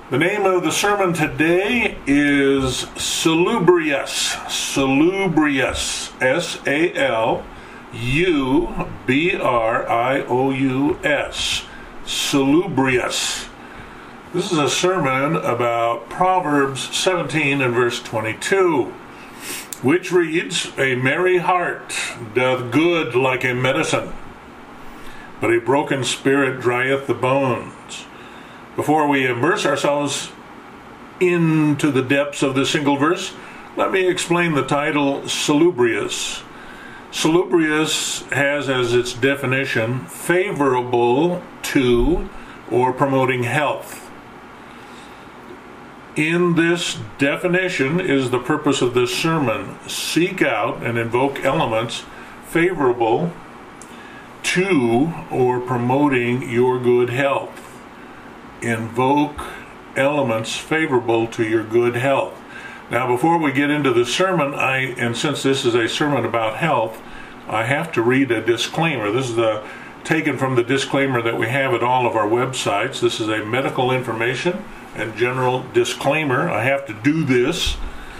The name of the sermon today is Salubrious. Salubrious. S-A-L-U-B-R-I-O-U-S. Salubrious. This is a sermon about Proverbs 17 and verse 22, which reads, "A merry heart doth good like a medicine, but a broken spirit drieth the bones." Before we immerse ourselves into the depths of this single verse, let me explain the title Salubrious. Salubrious has as its definition favorable to or promoting health. In this definition is the purpose of this sermon. Seek out and invoke elements favorable to or promoting your good health. Invoke elements favorable to your good health. Now, before we get into the sermon, and since this is a sermon about health, I have to read a disclaimer. This is taken from the disclaimer that we have at all of our websites. This is a medical information and general disclaimer. I have to do this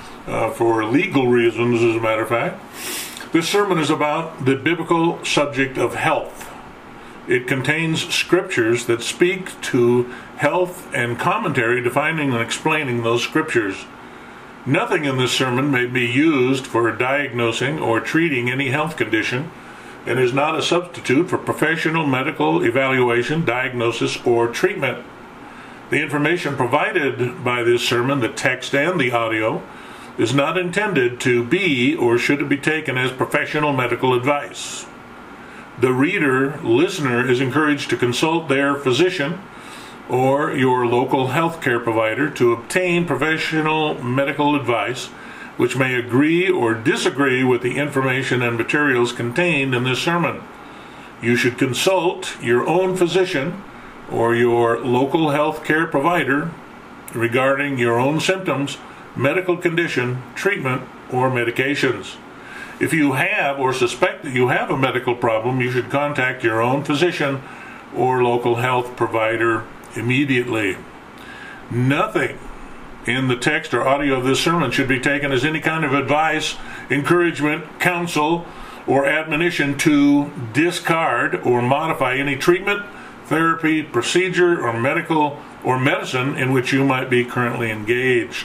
for legal reasons, as a matter of fact. This sermon is about the biblical subject of health. It contains scriptures that speak to health and commentary defining and explaining those scriptures. Nothing in this sermon may be used for diagnosing or treating any health condition and is not a substitute for professional medical evaluation, diagnosis, or treatment. The information provided by this sermon, the text and the audio, is not intended to be or should it be taken as professional medical advice. The listener is encouraged to consult their physician or your local healthcare provider to obtain professional medical advice, which may agree or disagree with the information and materials contained in this sermon. You should consult your own physician or your local healthcare provider regarding your own symptoms, medical condition, treatment, or medications. If you have or suspect that you have a medical problem, you should contact your own physician or local health provider immediately. Nothing in the text or audio of this sermon should be taken as any kind of advice, encouragement, counsel, or admonition to discard or modify any treatment, therapy, procedure, or medicine in which you might be currently engaged.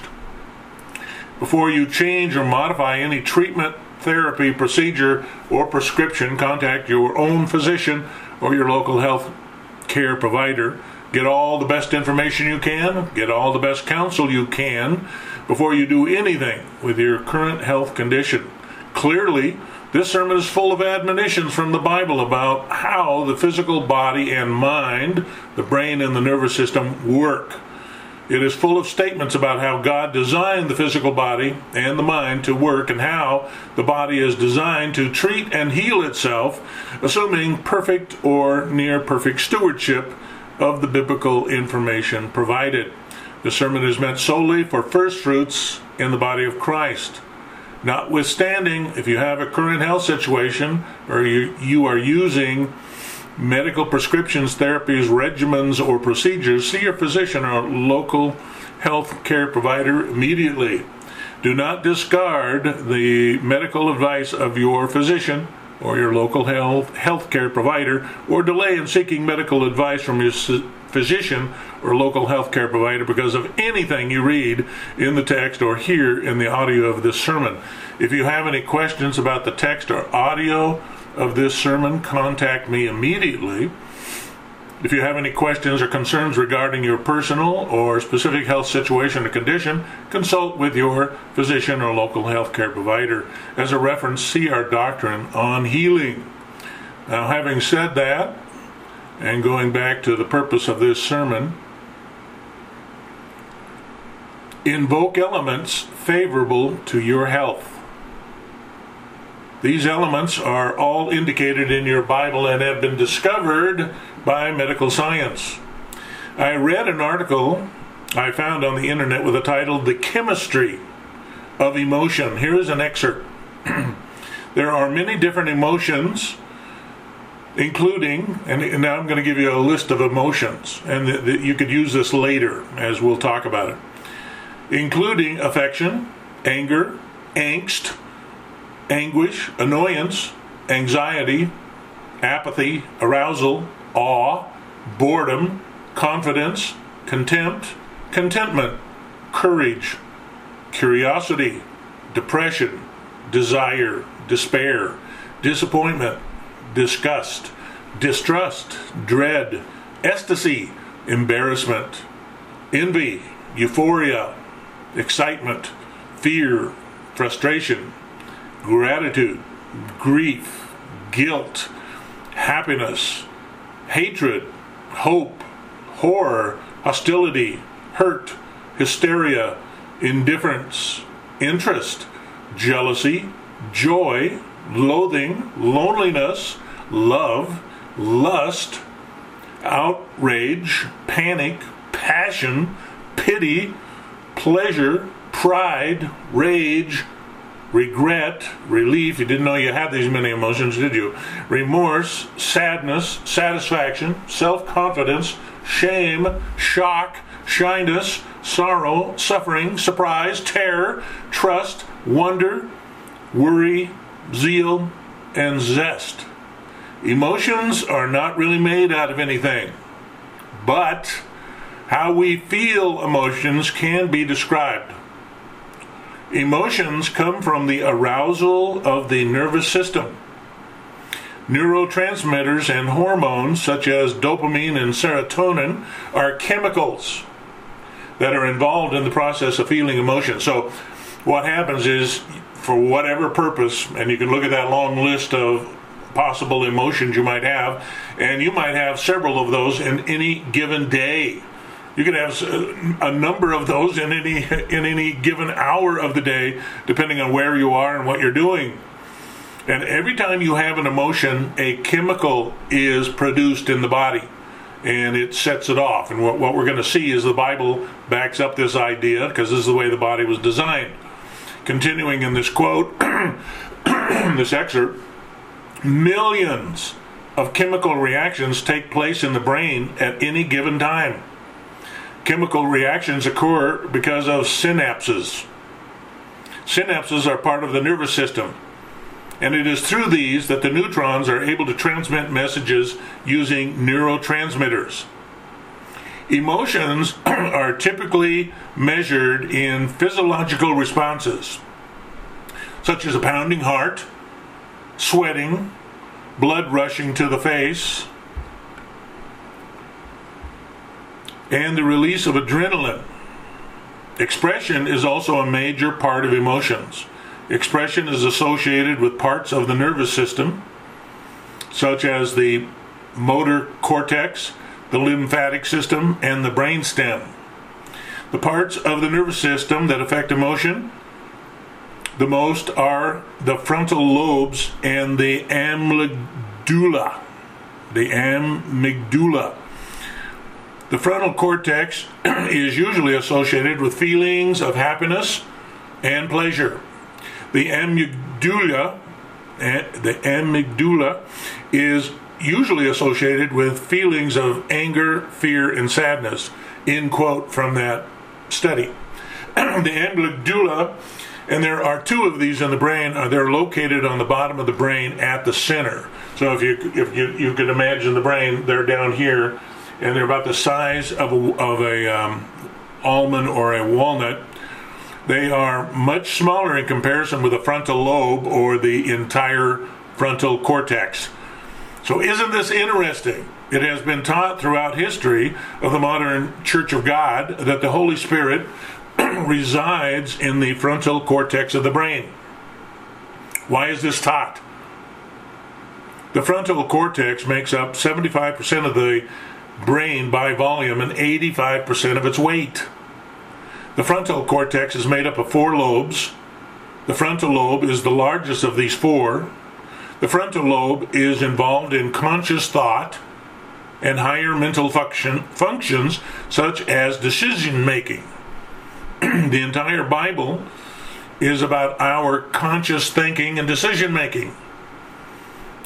Before you change or modify any treatment, therapy, procedure, or prescription, contact your own physician or your local health care provider. Get all the best information you can, get all the best counsel you can before you do anything with your current health condition. Clearly, this sermon is full of admonitions from the Bible about how the physical body and mind, the brain and the nervous system, work. It is full of statements about how God designed the physical body and the mind to work and how the body is designed to treat and heal itself, assuming perfect or near perfect stewardship of the biblical information provided. The sermon is meant solely for first fruits in the body of Christ. Notwithstanding, if you have a current health situation or you are using medical prescriptions, therapies, regimens, or procedures, see your physician or local health care provider immediately. Do not discard the medical advice of your physician or your local health care provider, or delay in seeking medical advice from your physician or local health care provider because of anything you read in the text or hear in the audio of this sermon. If you have any questions about the text or audio of this sermon, contact me immediately. If you have any questions or concerns regarding your personal or specific health situation or condition, consult with your physician or local health care provider. As a reference, see our doctrine on healing. Now, having said that, and going back to the purpose of this sermon, invoke elements favorable to your health. These elements are all indicated in your Bible and have been discovered by medical science. I read an article I found on the internet with the title, "The Chemistry of Emotion." Here is an excerpt. There are many different emotions including, and now I'm going to give you a list of emotions, and you could use this later as we'll talk about it, including affection, anger, angst, anguish, annoyance, anxiety, apathy, arousal, awe, boredom, confidence, contempt, contentment, courage, curiosity, depression, desire, despair, disappointment, disgust, distrust, dread, ecstasy, embarrassment, envy, euphoria, excitement, fear, frustration, gratitude, grief, guilt, happiness, hatred, hope, horror, hostility, hurt, hysteria, indifference, interest, jealousy, joy, loathing, loneliness, love, lust, outrage, panic, passion, pity, pleasure, pride, rage, regret, relief. You didn't know you had these many emotions, did you? Remorse, sadness, satisfaction, self-confidence, shame, shock, shyness, sorrow, suffering, surprise, terror, trust, wonder, worry, zeal, and zest. Emotions are not really made out of anything, but how we feel emotions can be described. Emotions come from the arousal of the nervous system. Neurotransmitters and hormones such as dopamine and serotonin are chemicals that are involved in the process of feeling emotion. So what happens is, for whatever purpose, and you can look at that long list of possible emotions you might have, and you might have several of those in any given day. You could have a number of those in any given hour of the day, depending on where you are and what you're doing. And every time you have an emotion, a chemical is produced in the body, and it sets it off. And what we're going to see is the Bible backs up this idea, because this is the way the body was designed. Continuing in this quote, this excerpt, millions of chemical reactions take place in the brain at any given time. Chemical reactions occur because of synapses. Synapses are part of the nervous system, and it is through these that the neutrons are able to transmit messages using neurotransmitters. Emotions are typically measured in physiological responses, such as a pounding heart, sweating, blood rushing to the face, and the release of adrenaline. Expression is also a major part of emotions. Expression is associated with parts of the nervous system, such as the motor cortex, the lymphatic system, and the brainstem. The parts of the nervous system that affect emotion the most are the frontal lobes and the amygdala. The frontal cortex is usually associated with feelings of happiness and pleasure. The amygdala is usually associated with feelings of anger, fear, and sadness, end quote from that study. The amygdala, and there are two of these in the brain, they're located on the bottom of the brain at the center. So if you could imagine the brain, they're down here, and they're about the size of a almond or a walnut. They are much smaller in comparison with the frontal lobe or the entire frontal cortex. So isn't this interesting? It has been taught throughout history of the modern Church of God that the Holy Spirit resides in the frontal cortex of the brain. Why is this taught? The frontal cortex makes up 75% of the brain by volume and 85% of its weight. The frontal cortex is made up of 4 lobes. The frontal lobe is the largest of these 4. The frontal lobe is involved in conscious thought and higher mental functions such as decision making. The entire Bible is about our conscious thinking and decision making.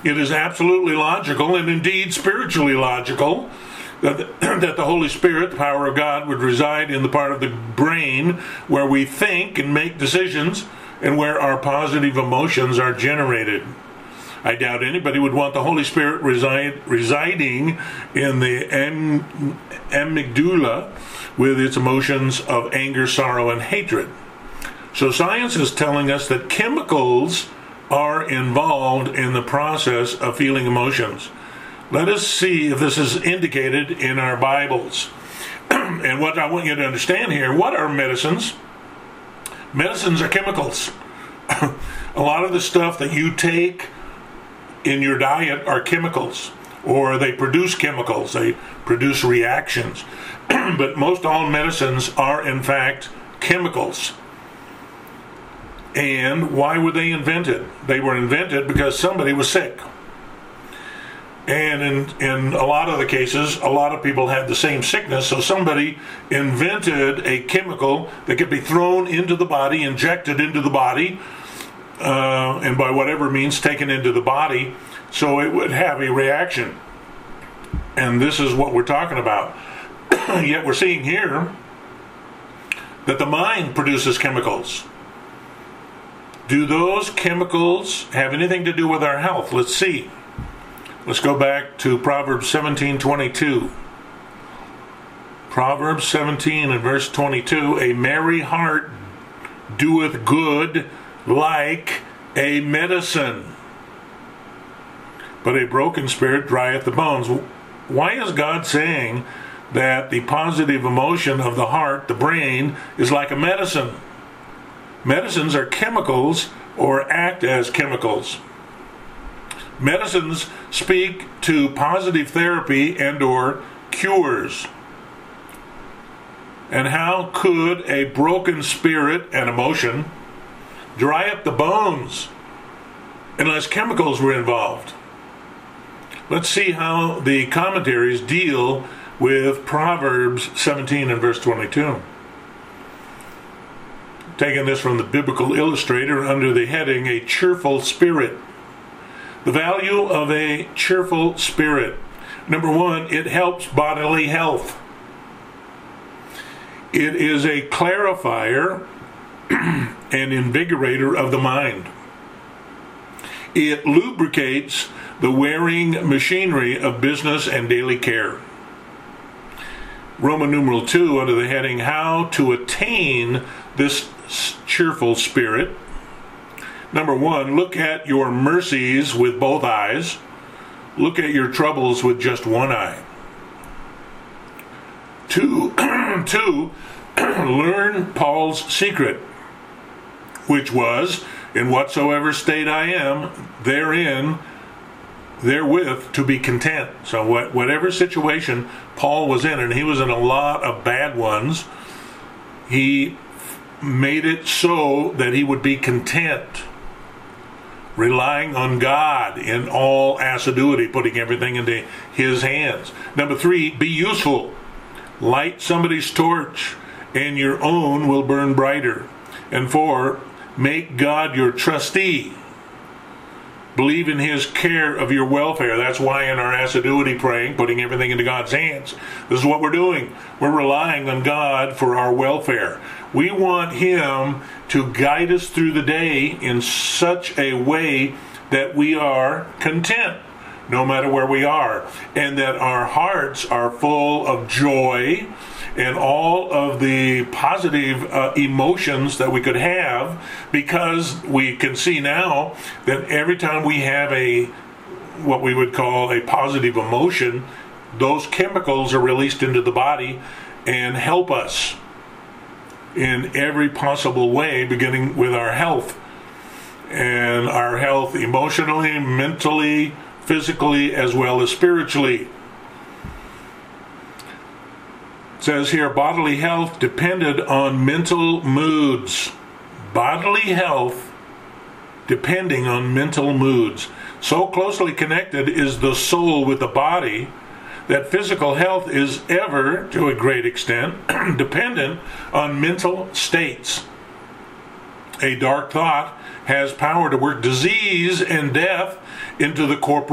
It is absolutely logical, and indeed spiritually logical, that the Holy Spirit, the power of God, would reside in the part of the brain where we think and make decisions and where our positive emotions are generated. I doubt anybody would want the Holy Spirit residing in the amygdala with its emotions of anger, sorrow, and hatred. So science is telling us that chemicals are involved in the process of feeling emotions. Let us see if this is indicated in our Bibles. And what I want you to understand here, what are medicines? Medicines are chemicals. A lot of the stuff that you take in your diet are chemicals, or they produce chemicals, they produce reactions. But most all medicines are in fact chemicals. And why were they invented? They were invented because somebody was sick. And in a lot of the cases, a lot of people had the same sickness, so somebody invented a chemical that could be thrown into the body, injected into the body, and by whatever means taken into the body, so it would have a reaction. And this is what we're talking about. Yet we're seeing here that the mind produces chemicals. Do those chemicals have anything to do with our health? Let's see. Let's go back to Proverbs 17:22. Proverbs 17 and verse 22, a merry heart doeth good like a medicine, but a broken spirit drieth the bones. Why is God saying that the positive emotion of the heart, the brain, is like a medicine? Medicines are chemicals or act as chemicals. Medicines speak to positive therapy and or cures. And how could a broken spirit and emotion dry up the bones unless chemicals were involved? Let's see how the commentaries deal with Proverbs 17 and verse 22. Taking this from the Biblical Illustrator under the heading, A Cheerful Spirit. The value of a cheerful spirit. Number one, it helps bodily health. It is a clarifier and invigorator of the mind. It lubricates the wearing machinery of business and daily care. Roman numeral 2 under the heading, How to Attain This Cheerful Spirit. Number one, look at your mercies with both eyes. Look at your troubles with just one eye. Two, learn Paul's secret, which was, in whatsoever state I am, therewith to be content. So whatever situation Paul was in, and he was in a lot of bad ones, he made it so that he would be content, relying on God in all assiduity, putting everything into his hands. Number three, be useful. Light somebody's torch, and your own will burn brighter. And four, make God your trustee. Believe in his care of your welfare. That's why in our assiduity praying, putting everything into God's hands, this is what we're doing. We're relying on God for our welfare. We want him to guide us through the day in such a way that we are content, no matter where we are, and that our hearts are full of joy and all of the positive emotions that we could have, because we can see now that every time we have what we would call a positive emotion, those chemicals are released into the body and help us in every possible way, beginning with our health. And our health emotionally, mentally, physically, as well as spiritually. It says here, bodily health depended on mental moods. Bodily health depending on mental moods. So closely connected is the soul with the body that physical health is ever, to a great extent, dependent on mental states. A dark thought has power to work disease and death into the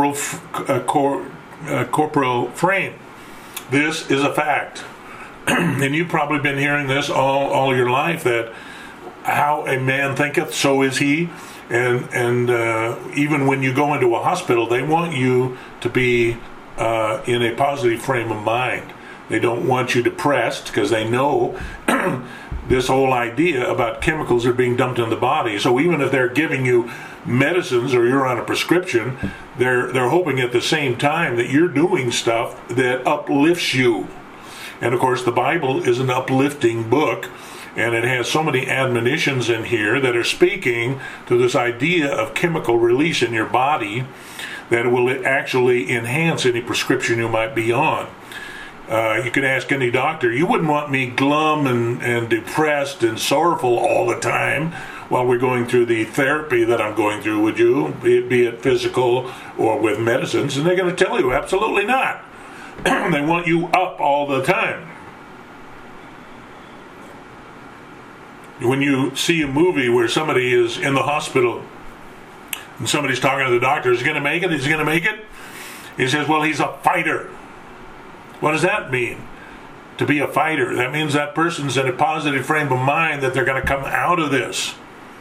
corporal frame. This is a fact. And you've probably been hearing this all your life, that how a man thinketh, so is he. And even when you go into a hospital, they want you to be in a positive frame of mind. They don't want you depressed, because they know this whole idea about chemicals are being dumped in the body. So even if they're giving you medicines or you're on a prescription, they're hoping at the same time that you're doing stuff that uplifts you. And of course, the Bible is an uplifting book, and it has so many admonitions in here that are speaking to this idea of chemical release in your body that will actually enhance any prescription you might be on. You could ask any doctor, you wouldn't want me glum and depressed and sorrowful all the time while we're going through the therapy that I'm going through, would you? Be it physical or with medicines. And they're going to tell you, absolutely not. They want you up all the time. When you see a movie where somebody is in the hospital and somebody's talking to the doctor, is he going to make it? Is he going to make it? He says, well, he's a fighter. What does that mean? To be a fighter. That means that person's in a positive frame of mind that they're going to come out of this.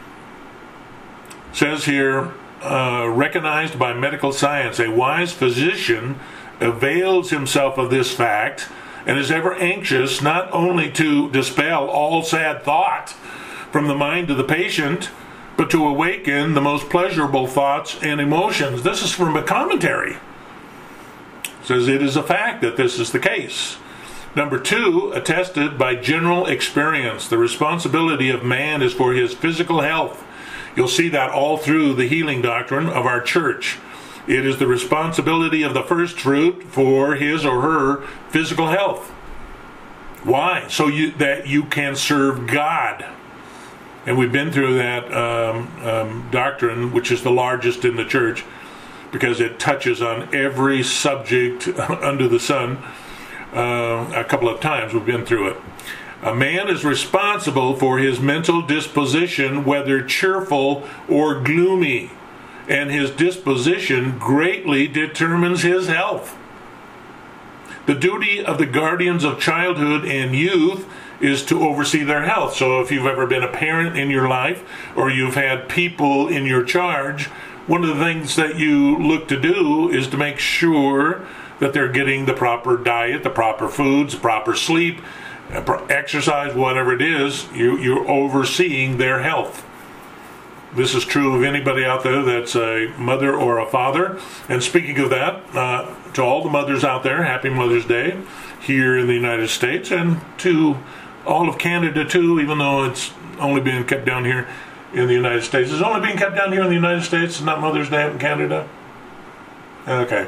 It says here, recognized by medical science, a wise physician avails himself of this fact and is ever anxious not only to dispel all sad thought from the mind of the patient, but to awaken the most pleasurable thoughts and emotions. This is from a commentary. It says it is a fact that this is the case. Number 2, attested by general experience. The responsibility of man is for his physical health. You'll see that all through the healing doctrine of our church. It is the responsibility of the first fruit for his or her physical health. Why? So that you can serve God. And we've been through that doctrine, which is the largest in the church, because it touches on every subject under the sun. A couple of times we've been through it. A man is responsible for his mental disposition, whether cheerful or gloomy, and his disposition greatly determines his health. The duty of the guardians of childhood and youth is to oversee their health. So if you've ever been a parent in your life, or you've had people in your charge, one of the things that you look to do is to make sure that they're getting the proper diet, the proper foods, proper sleep, exercise, whatever it is. You're overseeing their health. This is true of anybody out there that's a mother or a father. And speaking of that, to all the mothers out there, happy Mother's Day here in the United States, and to all of Canada too, even though it's only being kept down here in the United States. It's only being kept down here in the United States, not Mother's Day in Canada? Okay.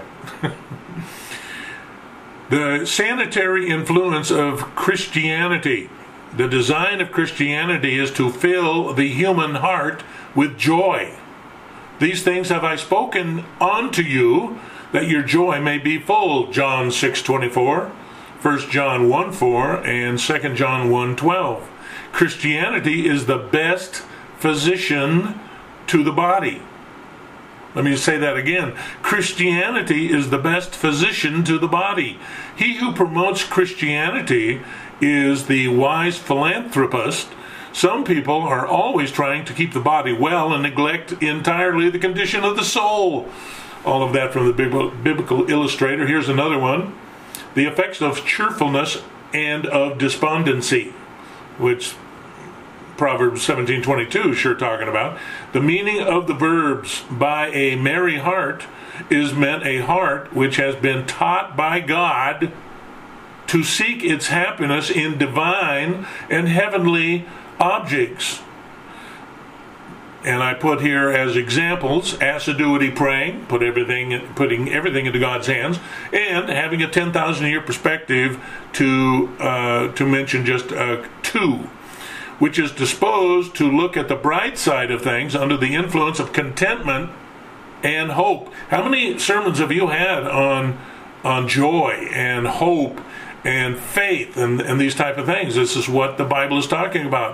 The sanitary influence of Christianity. The design of Christianity is to fill the human heart with joy. These things have I spoken unto you, that your joy may be full. John 6:24, 1 John 1:4, and 2 John 1:12. Christianity is the best physician to the body. Let me say that again. Christianity is the best physician to the body. He who promotes Christianity is the wise philanthropist. Some people are always trying to keep the body well and neglect entirely the condition of the soul. All of that from the Biblical Illustrator. Here's another one. The effects of cheerfulness and of despondency, which Proverbs 17:22 is sure talking about. The meaning of the verbs by a merry heart is meant a heart which has been taught by God to seek its happiness in divine and heavenly objects. And I put here as examples assiduity praying, putting everything into God's hands, and having a 10,000-year perspective to mention just 2. Which is disposed to look at the bright side of things under the influence of contentment and hope. How many sermons have you had on joy and hope and faith and these type of things? This is what the Bible is talking about.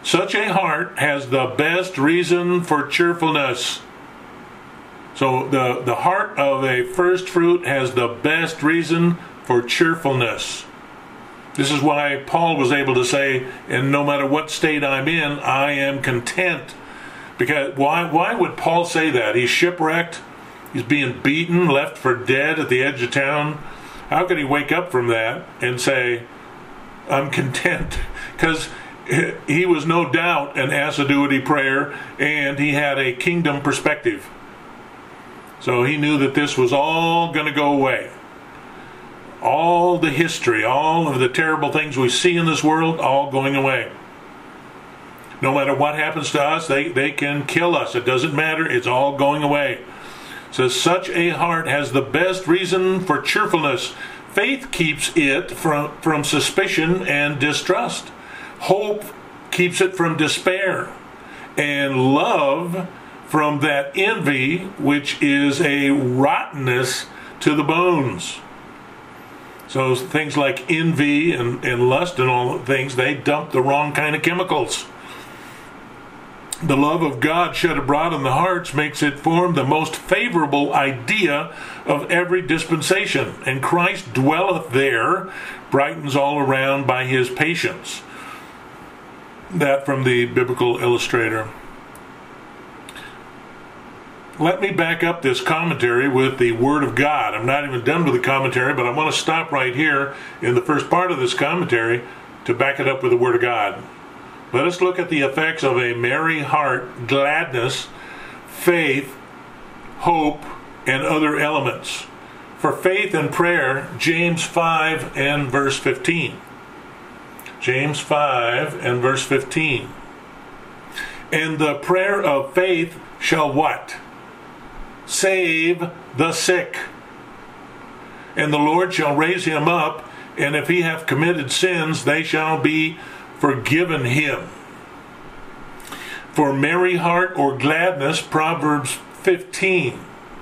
Such a heart has the best reason for cheerfulness. So the heart of a first fruit has the best reason for cheerfulness. This is why Paul was able to say, and no matter what state I'm in, I am content. Because why would Paul say that? He's shipwrecked. He's being beaten, left for dead at the edge of town. How could he wake up from that and say, I'm content? Because he was no doubt an assiduity prayer, and he had a kingdom perspective. So he knew that this was all going to go away. All the history, all of the terrible things we see in this world, all going away. No matter what happens to us, they can kill us. It doesn't matter. It's all going away. It says, such a heart has the best reason for cheerfulness. Faith keeps it from suspicion and distrust. Hope keeps it from despair. And love from that envy, which is a rottenness to the bones. So things like envy and lust and all things, they dump the wrong kind of chemicals. The love of God shed abroad in the hearts makes it form the most favorable idea of every dispensation. And Christ dwelleth there, brightens all around by his patience. That from the Biblical Illustrator. Let me back up this commentary with the Word of God. I'm not even done with the commentary, but I want to stop right here in the first part of this commentary to back it up with the Word of God. Let us look at the effects of a merry heart, gladness, faith, hope, and other elements. For faith and prayer, James 5 and verse 15. James 5 and verse 15. And the prayer of faith shall what? Save the sick. And the Lord shall raise him up, and if he have committed sins, they shall be forgiven him. For merry heart or gladness, Proverbs 15.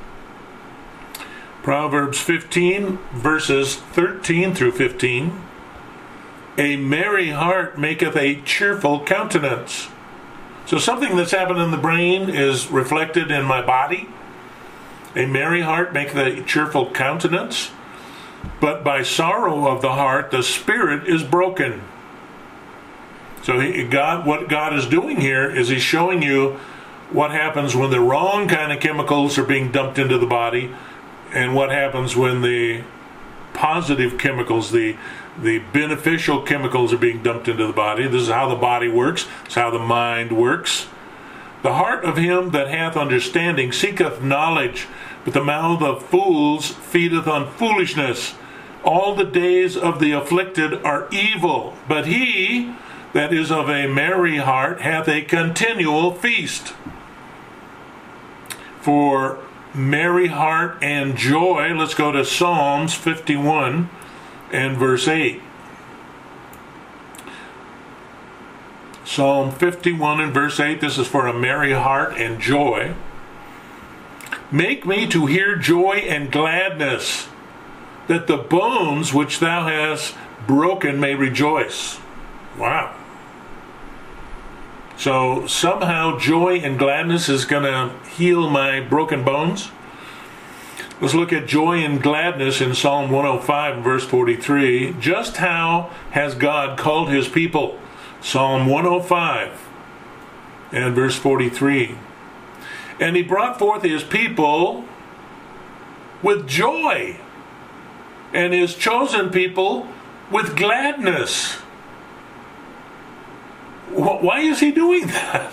Proverbs 15, verses 13 through 15. A merry heart maketh a cheerful countenance. So something that's happened in the brain is reflected in my body. A merry heart maketh a cheerful countenance, but by sorrow of the heart the spirit is broken. So what God is doing here is he's showing you what happens when the wrong kind of chemicals are being dumped into the body, and what happens when the positive chemicals, the beneficial chemicals are being dumped into the body. This is how the body works. It's how the mind works. The heart of him that hath understanding seeketh knowledge, but the mouth of fools feedeth on foolishness. All the days of the afflicted are evil, but he that is of a merry heart hath a continual feast. For merry heart and joy, let's go to Psalms 51 and verse 8. Psalm 51 and verse 8, this is for a merry heart and joy. Make me to hear joy and gladness, that the bones which thou hast broken may rejoice. Wow. So somehow joy and gladness is going to heal my broken bones. Let's look at joy and gladness in Psalm 105 and verse 43. Just how has God called his people? Psalm 105 and verse 43. And he brought forth his people with joy, and his chosen people with gladness. Why is he doing that?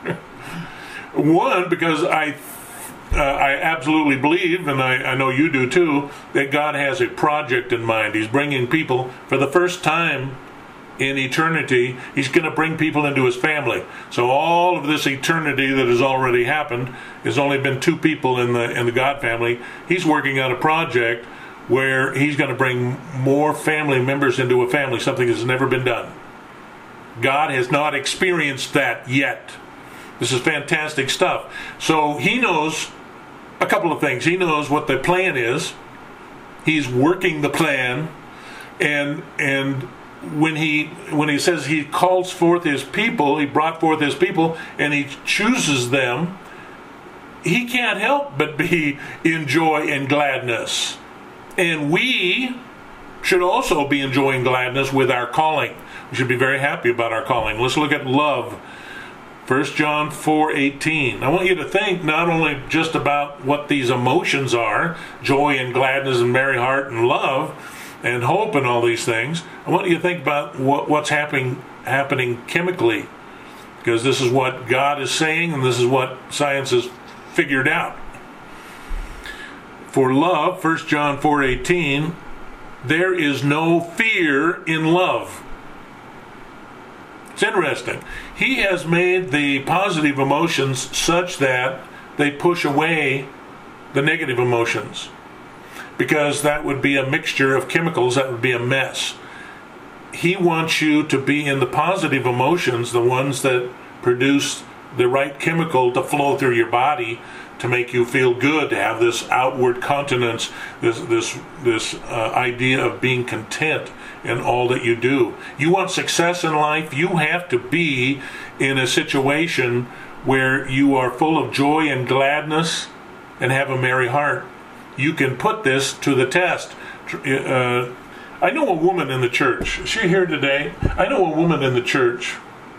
One, because I absolutely believe, and I know you do too, that God has a project in mind. He's bringing people for the first time in eternity. He's going to bring people into his family. So all of this eternity that has already happened, has only been two people in the God family. He's working on a project where he's going to bring more family members into a family, something that's never been done. God has not experienced that yet. This is fantastic stuff. So he knows a couple of things. He knows what the plan is. He's working the plan, and when he says he calls forth his people, he brought forth his people, and he chooses them, he can't help but be in joy and gladness. And we should also be enjoying gladness with our calling. We should be very happy about our calling. Let's look at love. 1 John 4:18. I want you to think not only just about what these emotions are, joy and gladness and merry heart and love and hope and all these things. I want you to think about what's happening chemically, because this is what God is saying and this is what science has figured out. For love, 1 John 4:18, there is no fear in love. It's interesting. He has made the positive emotions such that they push away the negative emotions, because that would be a mixture of chemicals, that would be a mess. He wants you to be in the positive emotions, the ones that produce the right chemical to flow through your body to make you feel good, to have this outward continence, this idea of being content in all that you do. You want success in life, you have to be in a situation where you are full of joy and gladness and have a merry heart. You can put this to the test. I know a woman in the church. Is she here today? I know a woman in the church,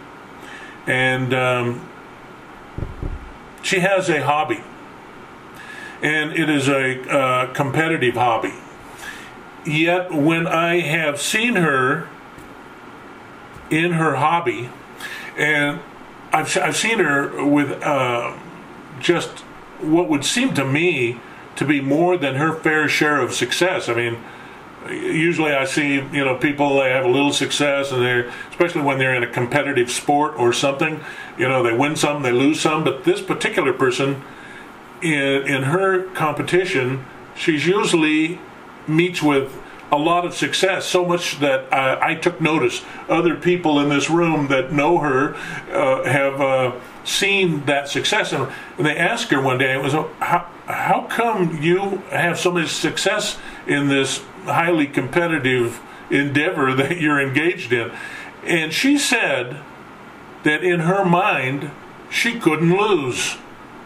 and she has a hobby, and it is a competitive hobby. Yet when I have seen her in her hobby, and I've seen her with just what would seem to me to be more than her fair share of success. I mean, usually I see, people, they have a little success, and they're, especially when they're in a competitive sport or something, they win some, they lose some. But this particular person, in her competition, she's usually meets with a lot of success, so much that I took notice. Other people in this room that know her have seen that success, and they asked her one day, it was, how come you have so much success in this highly competitive endeavor that you're engaged in? And she said that in her mind she couldn't lose.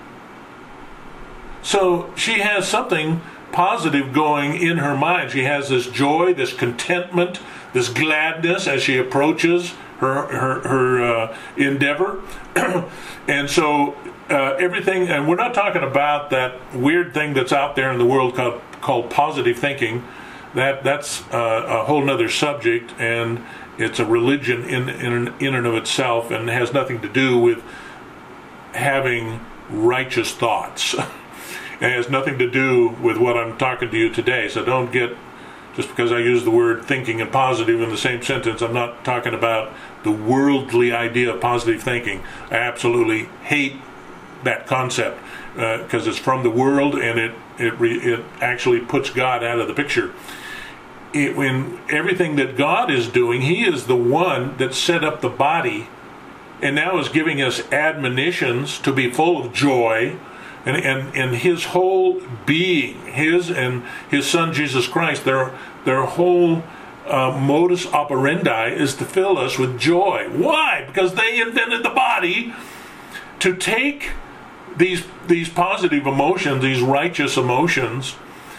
So she has something positive going in her mind. She has this joy, this contentment, this gladness as she approaches her endeavor. And so everything, and we're not talking about that weird thing that's out there in the world called positive thinking. That's a whole nother subject, and it's a religion in and of itself, and has nothing to do with having righteous thoughts. It has nothing to do with what I'm talking to you today. So don't get, just because I use the word thinking and positive in the same sentence, I'm not talking about the worldly idea of positive thinking. I absolutely hate that concept because it's from the world, and it actually puts God out of the picture. When everything that God is doing, He is the one that set up the body, and now is giving us admonitions to be full of joy. And His whole being, His and His Son Jesus Christ, their whole modus operandi is to fill us with joy. Why? Because they invented the body to take these positive emotions, these righteous emotions,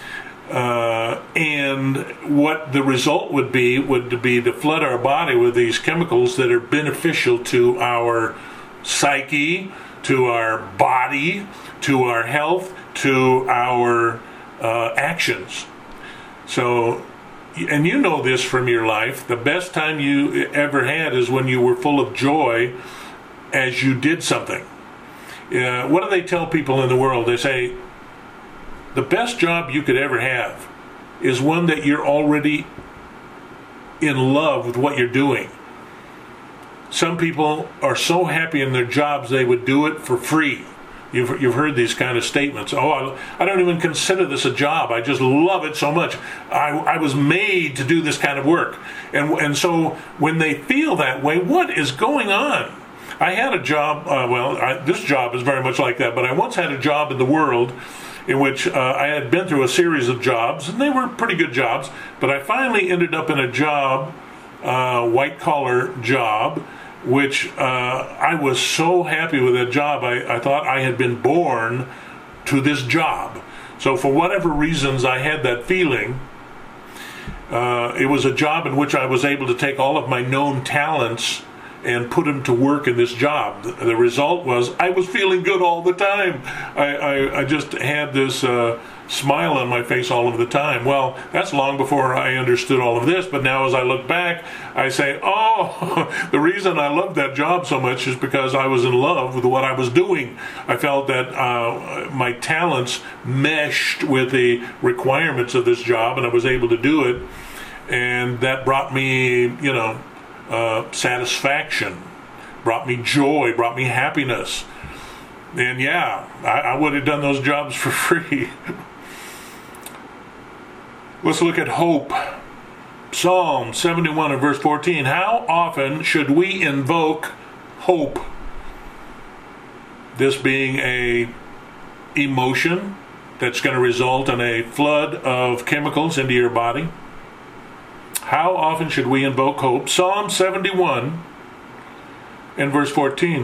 and what the result would be to flood our body with these chemicals that are beneficial to our psyche, to our body, to our health, to our actions. So, and you know this from your life, the best time you ever had is when you were full of joy as you did something. What do they tell people in the world? They say, the best job you could ever have is one that you're already in love with what you're doing. Some people are so happy in their jobs they would do it for free. You've heard these kind of statements. Oh, I don't even consider this a job. I just love it so much. I was made to do this kind of work. And so when they feel that way, what is going on? I had a job, this job is very much like that, but I once had a job in the world in which I had been through a series of jobs, and they were pretty good jobs, but I finally ended up in a job white-collar job, which I was so happy with that job. I thought I had been born to this job. So for whatever reasons, I had that feeling. It was a job in which I was able to take all of my known talents and put them to work in this job. The result was I was feeling good all the time. I just had this smile on my face all of the time. Well, that's long before I understood all of this, but now as I look back, I say, oh, the reason I loved that job so much is because I was in love with what I was doing. I felt that my talents meshed with the requirements of this job, and I was able to do it, and that brought me, satisfaction, brought me joy, brought me happiness. And yeah, I would have done those jobs for free. Let's look at hope. Psalm 71 and verse 14. How often should we invoke hope? This being a emotion that's going to result in a flood of chemicals into your body. How often should we invoke hope? Psalm 71 and verse 14.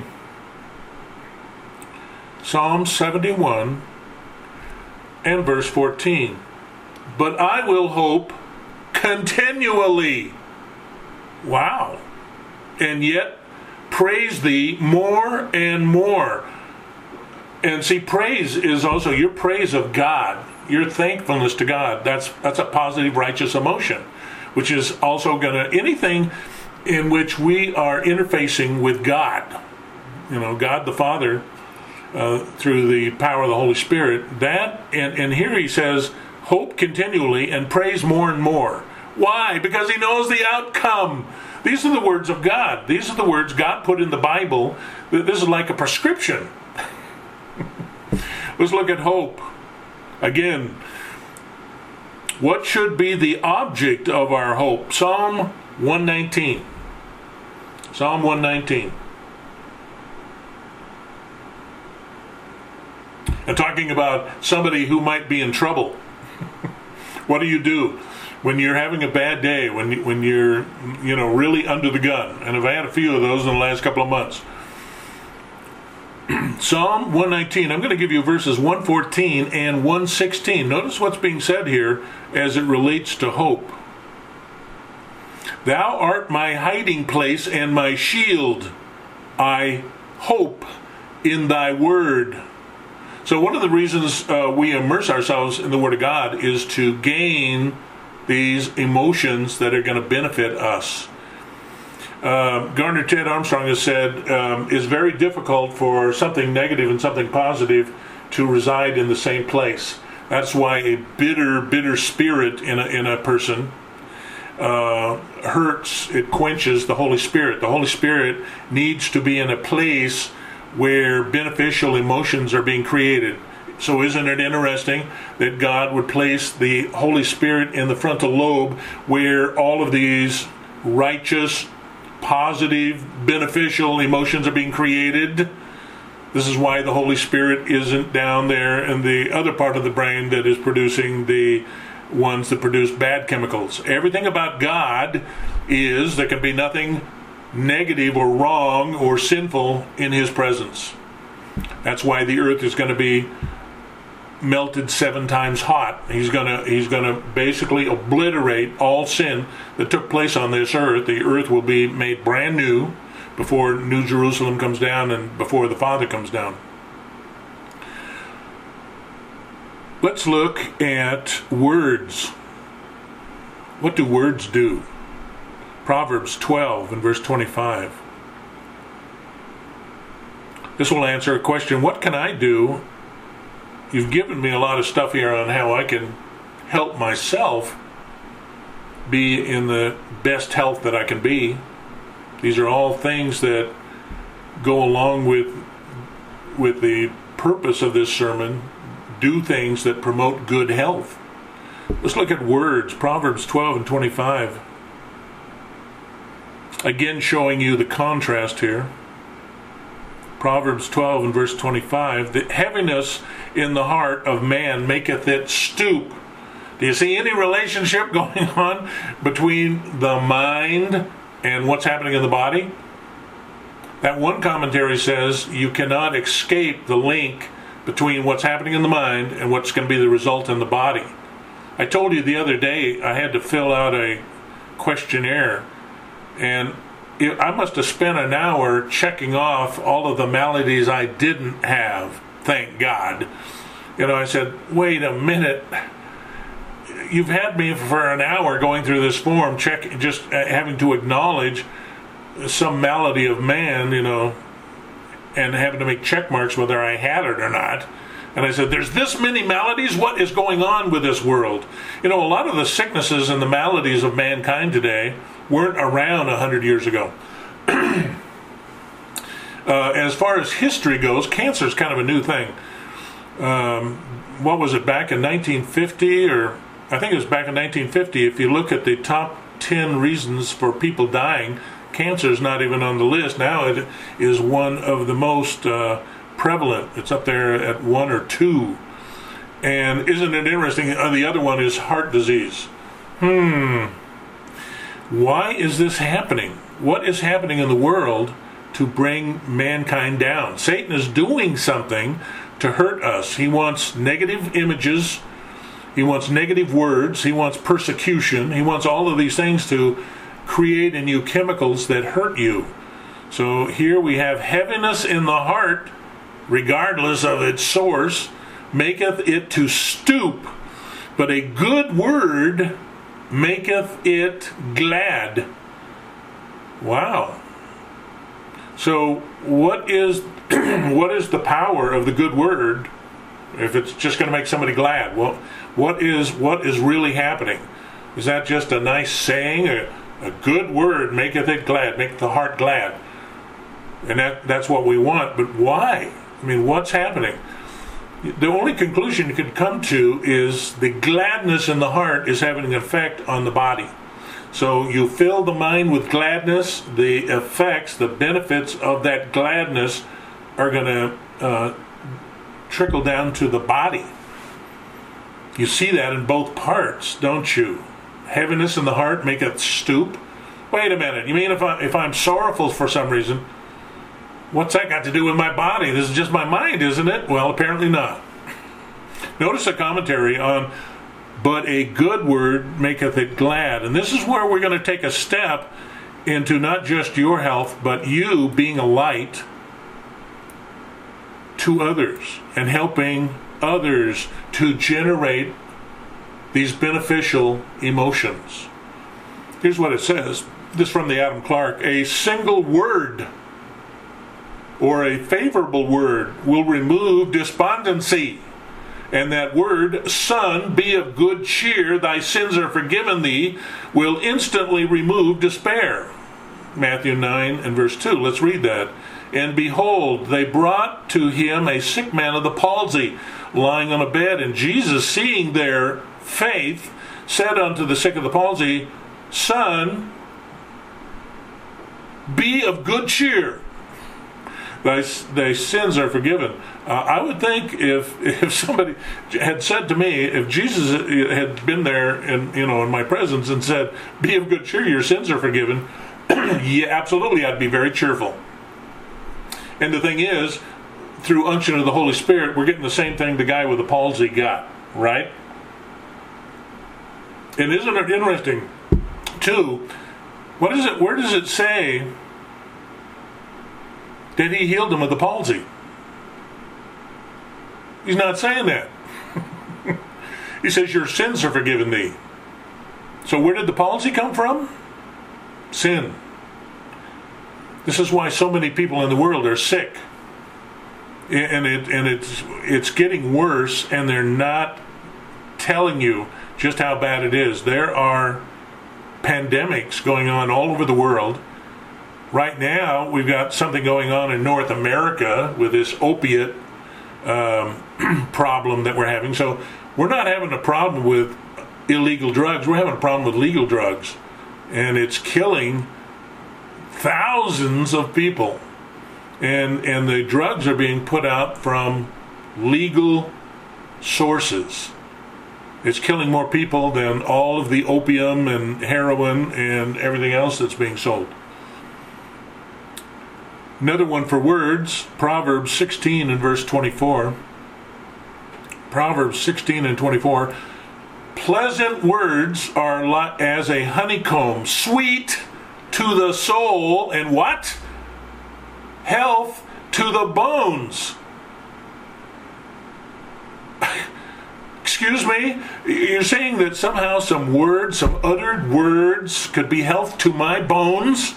Psalm 71 and verse 14. But I will hope continually. Wow. And yet praise thee more and more. And see, praise is also your praise of God, your thankfulness to God. That's a positive, righteous emotion, which is also going to, anything in which we are interfacing with God, God the Father, through the power of the Holy Spirit, that, and here he says, hope continually and praise more and more. Why? Because he knows the outcome. These are the words of God. These are the words God put in the Bible. This is like a prescription. Let's look at hope. Again, what should be the object of our hope? Psalm 119. Psalm 119. And talking about somebody who might be in trouble. What do? When you're having a bad day, when you're really under the gun? And I've had a few of those in the last couple of months. Psalm 119, I'm going to give you verses 114 and 116. Notice what's being said here as it relates to hope. Thou art my hiding place and my shield. I hope in thy word. So one of the reasons we immerse ourselves in the Word of God is to gain these emotions that are going to benefit us. Garner Ted Armstrong has said, it's very difficult for something negative and something positive to reside in the same place. That's why a bitter spirit in a person hurts. It quenches the Holy Spirit. The Holy Spirit needs to be in a place where beneficial emotions are being created. So isn't it interesting that God would place the Holy Spirit in the frontal lobe where all of these righteous, positive, beneficial emotions are being created? This is why the Holy Spirit isn't down there in the other part of the brain that is producing the ones that produce bad chemicals. Everything about God is, there can be nothing negative or wrong or sinful in his presence. That's why the earth is going to be melted 7 times hot. He's going to basically obliterate all sin that took place on this earth. The earth will be made brand new before New Jerusalem comes down and before the Father comes down. Let's look at words. What do words do? Proverbs 12 and verse 25. This will answer a question, what can I do? You've given me a lot of stuff here on how I can help myself be in the best health that I can be. These are all things that go along with the purpose of this sermon. Do things that promote good health. Let's look at words. Proverbs 12 and 25. Again, showing you the contrast here. Proverbs 12 and verse 25. The heaviness in the heart of man maketh it stoop. Do you see any relationship going on between the mind and what's happening in the body? That one commentary says you cannot escape the link between what's happening in the mind and what's going to be the result in the body. I told you the other day I had to fill out a questionnaire, and I must have spent an hour checking off all of the maladies I didn't have, thank God. I said, wait a minute. You've had me for an hour going through this form, just having to acknowledge some malady of man, and having to make check marks whether I had it or not. And I said, there's this many maladies? What is going on with this world? A lot of the sicknesses and the maladies of mankind today weren't around 100 years ago. As far as history goes, cancer is kind of a new thing. What was it, back in 1950? Or I think it was back in 1950. If you look at the top 10 reasons for people dying, cancer is not even on the list. Now it is one of the most prevalent. It's up there at 1 or 2. And isn't it interesting? The other one is heart disease. Why is this happening? What is happening in the world to bring mankind down? Satan is doing something to hurt us. He wants negative images. He wants negative words. He wants persecution. He wants all of these things to create in you chemicals that hurt you. So here we have heaviness in the heart, regardless of its source, maketh it to stoop, but a good word maketh it glad. Wow. So what is the power of the good word if it's just going to make somebody glad? Well, what is really happening? Is that just a nice saying? A good word maketh it glad, make the heart glad. And that's what we want, but why? What's happening? The only conclusion you could come to is the gladness in the heart is having an effect on the body. So you fill the mind with gladness, the effects, the benefits of that gladness are going to trickle down to the body. You see that in both parts, don't you? Heaviness in the heart maketh stoop. Wait a minute, you mean if I'm sorrowful for some reason, what's that got to do with my body? This is just my mind, isn't it? Well, apparently not. Notice a commentary on, but a good word maketh it glad. And this is where we're going to take a step into not just your health, but you being a light to others and helping others to generate these beneficial emotions. Here's what it says. This is from the Adam Clark. A single word or a favorable word will remove despondency. And that word, son, be of good cheer, thy sins are forgiven thee, will instantly remove despair. Matthew 9 and verse 2. Let's read that. And behold, they brought to him a sick man of the palsy, lying on a bed. And Jesus, seeing their faith, said unto the sick of the palsy, Son, be of good cheer. Thy sins are forgiven. I would think if somebody had said to me, if Jesus had been there in my presence and said, "Be of good cheer, your sins are forgiven," yeah, absolutely, I'd be very cheerful. And the thing is, through unction of the Holy Spirit, we're getting the same thing the guy with the palsy got, right? And isn't it interesting, too? What is it? Where does it say that he healed him of the palsy? He's not saying that. He says, your sins are forgiven thee. So where did the palsy come from? Sin. This is why so many people in the world are sick. And it's getting worse, and they're not telling you just how bad it is. There are pandemics going on all over the world. Right now, we've got something going on in North America with this opiate problem that we're having. So we're not having a problem with illegal drugs. We're having a problem with legal drugs. And it's killing thousands of people. And the drugs are being put out from legal sources. It's killing more people than all of the opium and heroin and everything else that's being sold. Another one for words, Proverbs 16 and verse 24. Proverbs 16 and 24. Pleasant words are as a honeycomb, sweet to the soul, and what? Health to the bones. Excuse me? You're saying that somehow some words, some uttered words, could be health to my bones?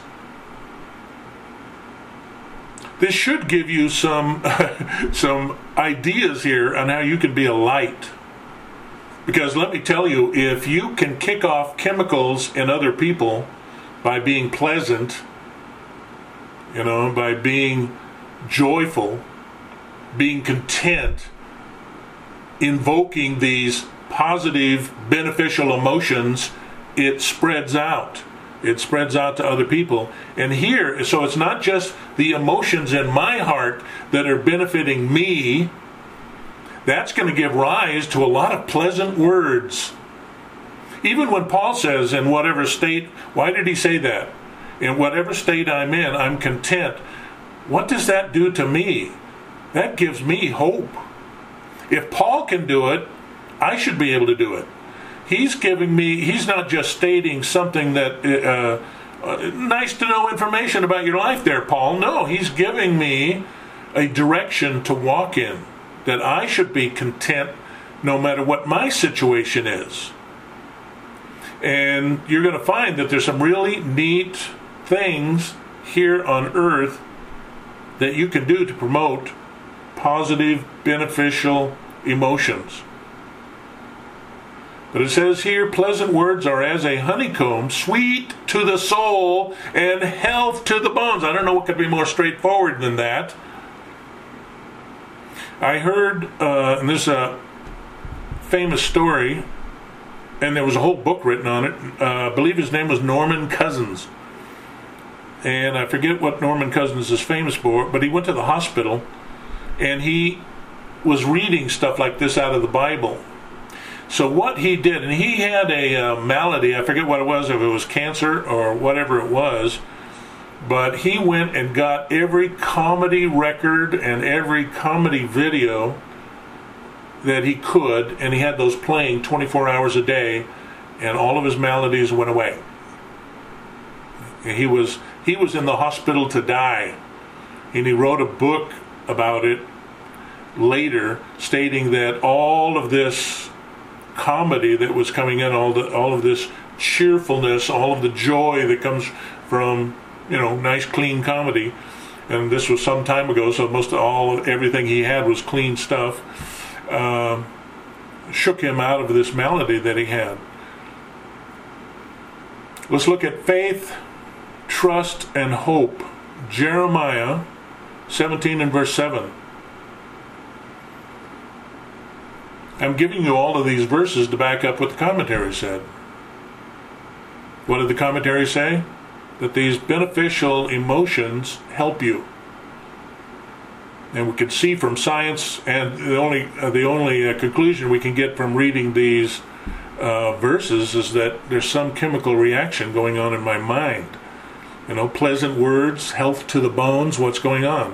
This should give you some ideas here on how you can be a light. Because let me tell you, if you can kick off chemicals in other people by being pleasant, by being joyful, being content, invoking these positive, beneficial emotions, it spreads out. It spreads out to other people. And here, so it's not just the emotions in my heart that are benefiting me. That's going to give rise to a lot of pleasant words. Even when Paul says, in whatever state, why did he say that? In whatever state I'm in, I'm content. What does that do to me? That gives me hope. If Paul can do it, I should be able to do it. He's not just stating something that, nice to know information about your life there, Paul. No, he's giving me a direction to walk in, that I should be content no matter what my situation is. And you're going to find that there's some really neat things here on earth that you can do to promote positive, beneficial emotions. But it says here, pleasant words are as a honeycomb, sweet to the soul and health to the bones. I don't know what could be more straightforward than that. I heard, and this is a famous story, and there was a whole book written on it. I believe his name was Norman Cousins. And I forget what Norman Cousins is famous for, but he went to the hospital, and he was reading stuff like this out of the Bible. So what he did, and he had a malady, I forget what it was, if it was cancer or whatever it was, but he went and got every comedy record and every comedy video that he could, and he had those playing 24 hours a day, and all of his maladies went away. And he was in the hospital to die, and he wrote a book about it later, stating that all of this comedy that was coming in, all of this cheerfulness, all of the joy that comes from nice clean comedy, and this was some time ago, so everything he had was clean stuff, shook him out of this malady that he had. Let's look at faith, trust, and hope. Jeremiah 17 and verse 7. I'm giving you all of these verses to back up what the commentary said. What did the commentary say? That these beneficial emotions help you. And we can see from science, and the only conclusion we can get from reading these verses is that there's some chemical reaction going on in my mind. Pleasant words, health to the bones, what's going on?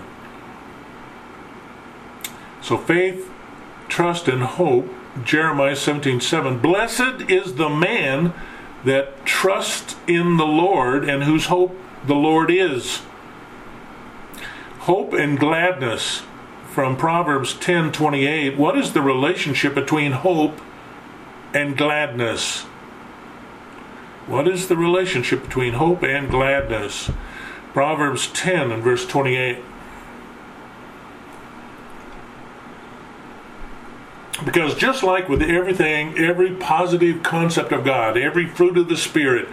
So faith, trust, and hope, Jeremiah 17:7. Blessed is the man that trusts in the Lord and whose hope the Lord is. Hope and gladness, from Proverbs 10:28. What is the relationship between hope and gladness? What is the relationship between hope and gladness? Proverbs 10 and verse 28. Because just like with everything, every positive concept of God, every fruit of the Spirit,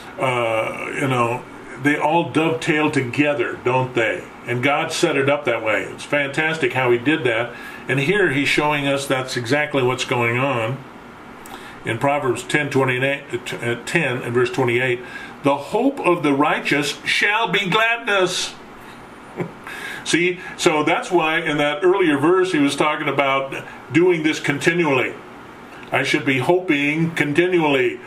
they all dovetail together, don't they? And God set it up that way. It's fantastic how He did that. And here He's showing us that's exactly what's going on. In Proverbs 10 and verse 28, the hope of the righteous shall be gladness. See, so that's why in that earlier verse he was talking about doing this continually. I should be hoping continually,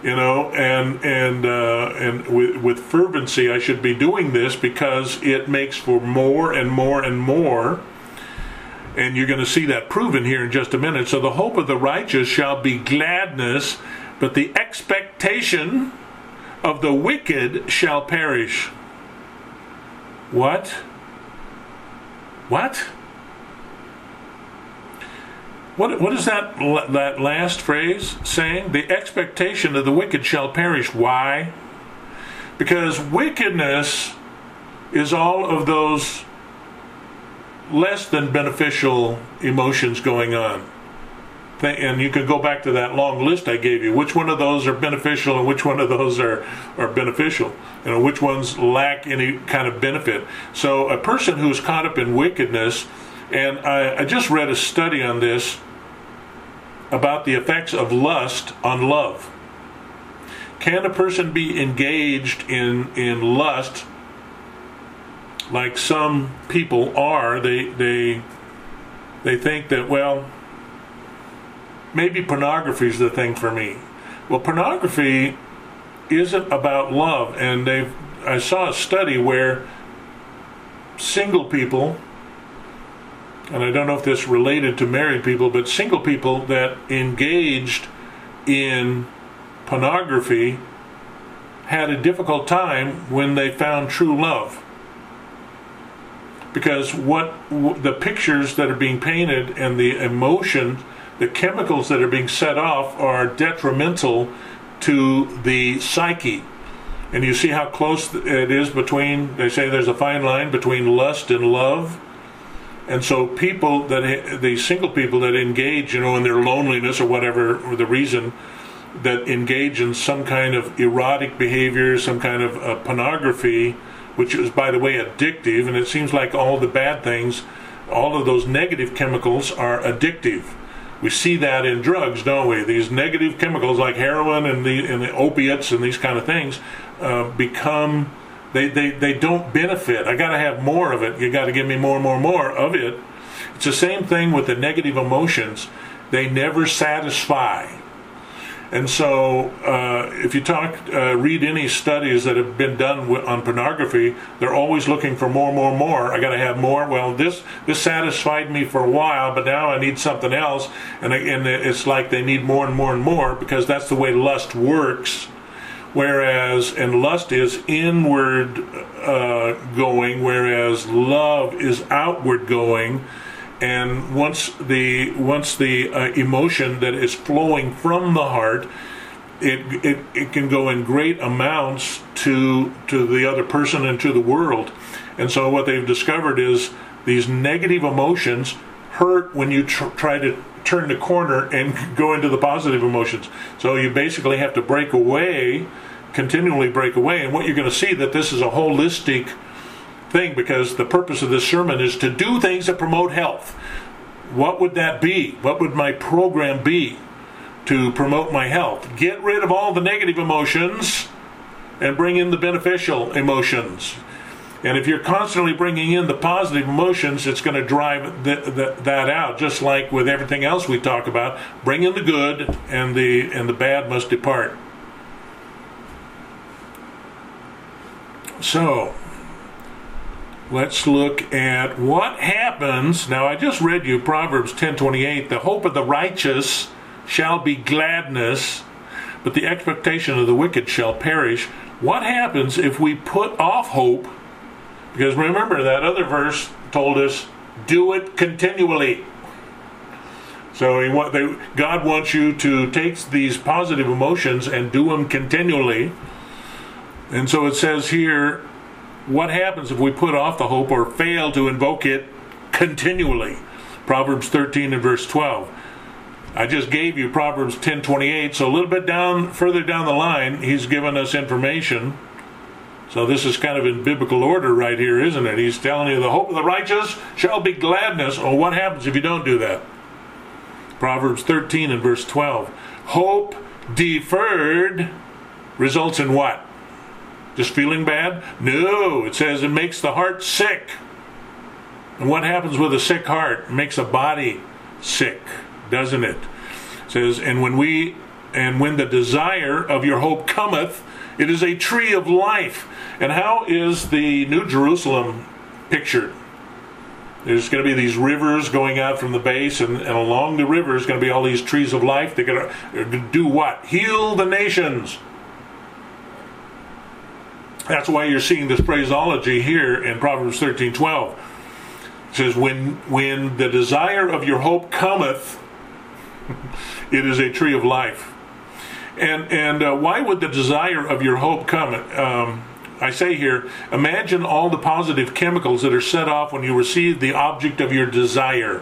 and with fervency I should be doing this, because it makes for more and more and more. And you're going to see that proven here in just a minute. So the hope of the righteous shall be gladness, but the expectation of the wicked shall perish. What? What? What is that last phrase saying? The expectation of the wicked shall perish. Why? Because wickedness is all of those less than beneficial emotions going on. And you can go back to that long list I gave you. Which one of those are beneficial and which one of those are beneficial? Which ones lack any kind of benefit? So a person who's caught up in wickedness, and I just read a study on this about the effects of lust on love. Can a person be engaged in lust like some people are? They think that, well, maybe pornography is the thing for me. Well, pornography isn't about love, and I saw a study where single people, and I don't know if this related to married people, but single people that engaged in pornography had a difficult time when they found true love. Because the pictures that are being painted and the emotion, the chemicals that are being set off are detrimental to the psyche. And you see how close it is between, they say there's a fine line between lust and love. And so the single people that engage, in their loneliness or whatever, or the reason, that engage in some kind of erotic behavior, some kind of pornography, which is, by the way, addictive, and it seems like all the bad things, all of those negative chemicals are addictive. We see that in drugs, don't we? These negative chemicals like heroin and the opiates and these kind of things become... They don't benefit. I got to have more of it. You got to give me more and more and more of it. It's the same thing with the negative emotions. They never satisfy. And so if you read any studies that have been done on pornography, they're always looking for more, more, more. I got to have more. Well, this satisfied me for a while, but now I need something else. And it's like they need more and more and more, because that's the way lust works. And lust is inward going, whereas love is outward going. And once the emotion that is flowing from the heart, it can go in great amounts to the other person and to the world. And so what they've discovered is these negative emotions hurt when you try to turn the corner and go into the positive emotions. So you basically have to continually break away. And what you're going to see, that this is a holistic thing, because the purpose of this sermon is to do things that promote health. What would that be? What would my program be to promote my health? Get rid of all the negative emotions and bring in the beneficial emotions. And if you're constantly bringing in the positive emotions, it's going to drive that out. Just like with everything else we talk about, bring in the good, and the bad must depart. So, let's look at what happens. Now, I just read you Proverbs 10:28. The hope of the righteous shall be gladness, but the expectation of the wicked shall perish. What happens if we put off hope? Because remember, that other verse told us, do it continually. So God wants you to take these positive emotions and do them continually. And so it says here, what happens if we put off the hope or fail to invoke it continually? Proverbs 13 and verse 12. I just gave you Proverbs 10:28, so a little bit further down the line, he's given us information. So this is kind of in biblical order right here, isn't it? He's telling you the hope of the righteous shall be gladness. Well, what happens if you don't do that? Proverbs 13 and verse 12. Hope deferred results in what? Just feeling bad? No, it says it makes the heart sick. And what happens with a sick heart? It makes a body sick, doesn't it? says, and when the desire of your hope cometh, it is a tree of life. And how is the New Jerusalem pictured? There's going to be these rivers going out from the base, and along the river is going to be all these trees of life. They're going to do what? Heal the nations. That's why you're seeing this phraseology here in Proverbs 13:12. It says, when the desire of your hope cometh, it is a tree of life. And why would the desire of your hope come? I say here, imagine all the positive chemicals that are set off when you receive the object of your desire.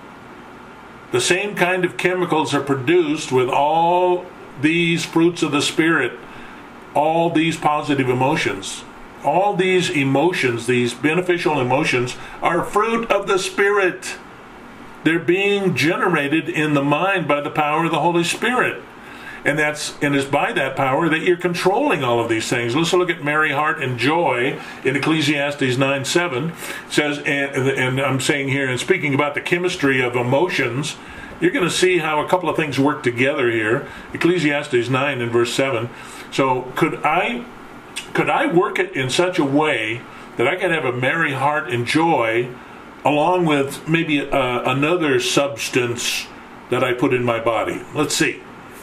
The same kind of chemicals are produced with all these fruits of the Spirit, all these positive emotions. All these emotions, these beneficial emotions, are fruit of the Spirit. They're being generated in the mind by the power of the Holy Spirit. And it's by that power that you're controlling all of these things. Let's look at merry heart and joy in Ecclesiastes 9:7. It says, and I'm saying here, and speaking about the chemistry of emotions, you're going to see how a couple of things work together here. Ecclesiastes 9 and verse 7. So could I work it in such a way that I could have a merry heart and joy along with maybe another substance that I put in my body? Let's see.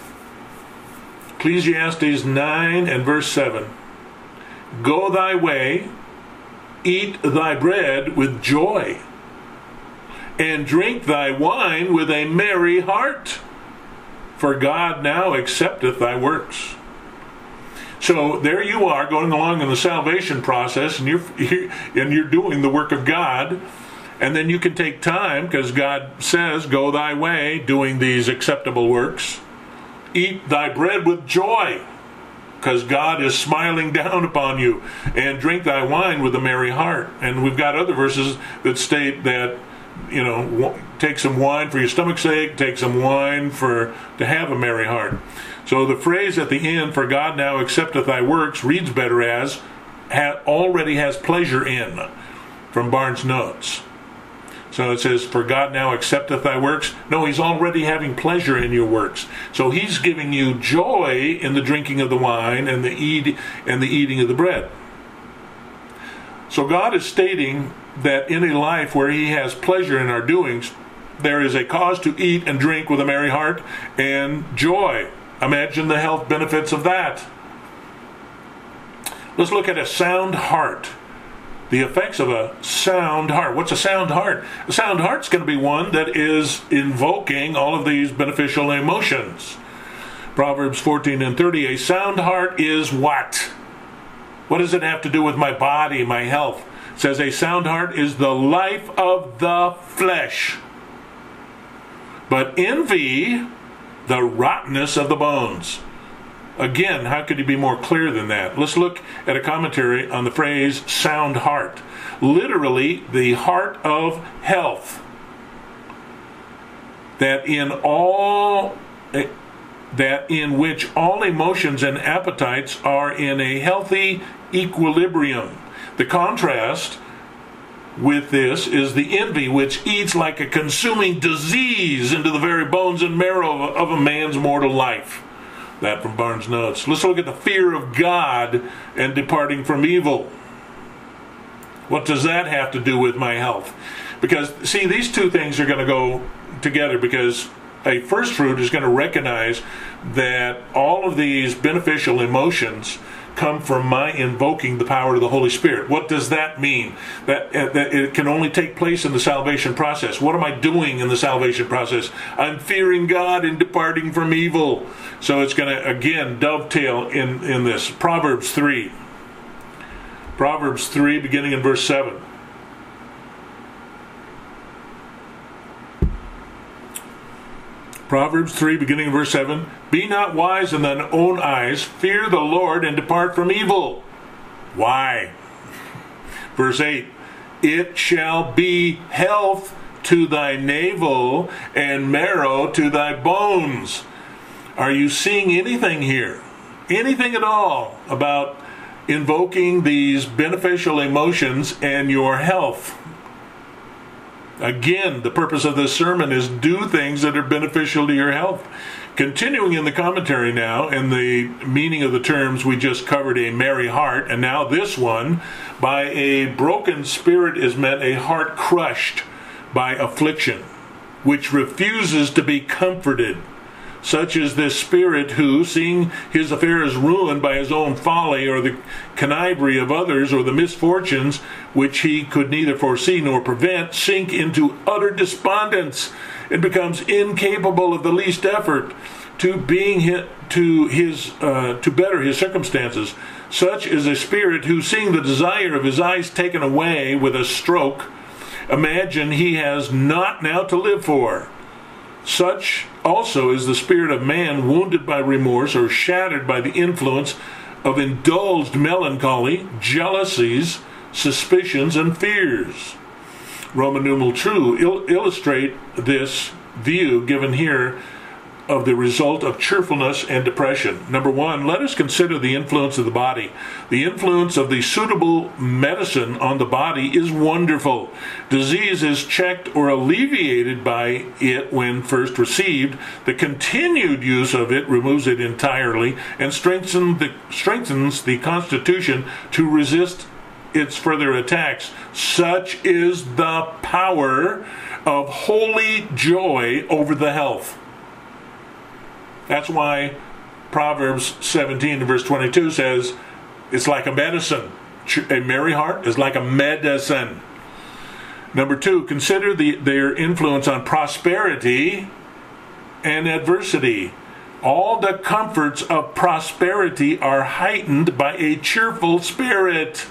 Ecclesiastes 9 and verse 7. Go thy way, eat thy bread with joy, and drink thy wine with a merry heart, for God now accepteth thy works. So there you are, going along in the salvation process, and you're doing the work of God, and then you can take time, because God says, go thy way, doing these acceptable works. Eat thy bread with joy, because God is smiling down upon you, and drink thy wine with a merry heart. And we've got other verses that state that, take some wine for your stomach's sake, take some wine to have a merry heart. So the phrase at the end, for God now accepteth thy works, reads better as, already has pleasure in, from Barnes' Notes. So it says, for God now accepteth thy works. No, he's already having pleasure in your works. So he's giving you joy in the drinking of the wine and the eating of the bread. So God is stating that in a life where he has pleasure in our doings, there is a cause to eat and drink with a merry heart and joy. Imagine the health benefits of that. Let's look at a sound heart. The effects of a sound heart. What's a sound heart? A sound heart's going to be one that is invoking all of these beneficial emotions. Proverbs 14 and 30, a sound heart is what? What does it have to do with my body, my health? It says a sound heart is the life of the flesh, but envy, the rottenness of the bones. Again, how could you be more clear than that? Let's look at a commentary on the phrase sound heart. Literally, the heart of health. That in which all emotions and appetites are in a healthy equilibrium. The contrast with this is the envy, which eats like a consuming disease into the very bones and marrow of a man's mortal life. That from Barnes' Notes. Let's look at the fear of God and departing from evil. What does that have to do with my health? Because, see, these two things are going to go together, because a first fruit is going to recognize that all of these beneficial emotions come from my invoking the power of the Holy Spirit. What does that mean? That it can only take place in the salvation process. What am I doing in the salvation process? I'm fearing God and departing from evil. So it's going to, again, dovetail in this. Proverbs 3. Proverbs 3, beginning in verse 7. Proverbs 3, beginning in verse 7. Be not wise in thine own eyes. Fear the Lord and depart from evil. Why? Verse 8. It shall be health to thy navel and marrow to thy bones. Are you seeing anything here? Anything at all about invoking these beneficial emotions and your health? Again, the purpose of this sermon is do things that are beneficial to your health. Continuing in the commentary now, in the meaning of the terms we just covered, a merry heart, and now this one, by a broken spirit is meant a heart crushed by affliction, which refuses to be comforted. Such is this spirit who, seeing his affairs ruined by his own folly or the connivery of others or the misfortunes which he could neither foresee nor prevent, sink into utter despondence and becomes incapable of the least effort to better his circumstances. Such is a spirit who, seeing the desire of his eyes taken away with a stroke, imagine he has naught now to live for. Such also is the spirit of man wounded by remorse or shattered by the influence of indulged melancholy, jealousies, suspicions, and fears. Roman numeral 2 illustrate this view given here of the result of cheerfulness and depression. Number 1, let us consider the influence of the body. The influence of the suitable medicine on the body is wonderful. Disease is checked or alleviated by it when first received. The continued use of it removes it entirely and strengthens the constitution to resist its further attacks. Such is the power of holy joy over the health. That's why Proverbs 17 verse 22 says, it's like a medicine. A merry heart is like a medicine. Number 2, consider their influence on prosperity and adversity. All the comforts of prosperity are heightened by a cheerful spirit.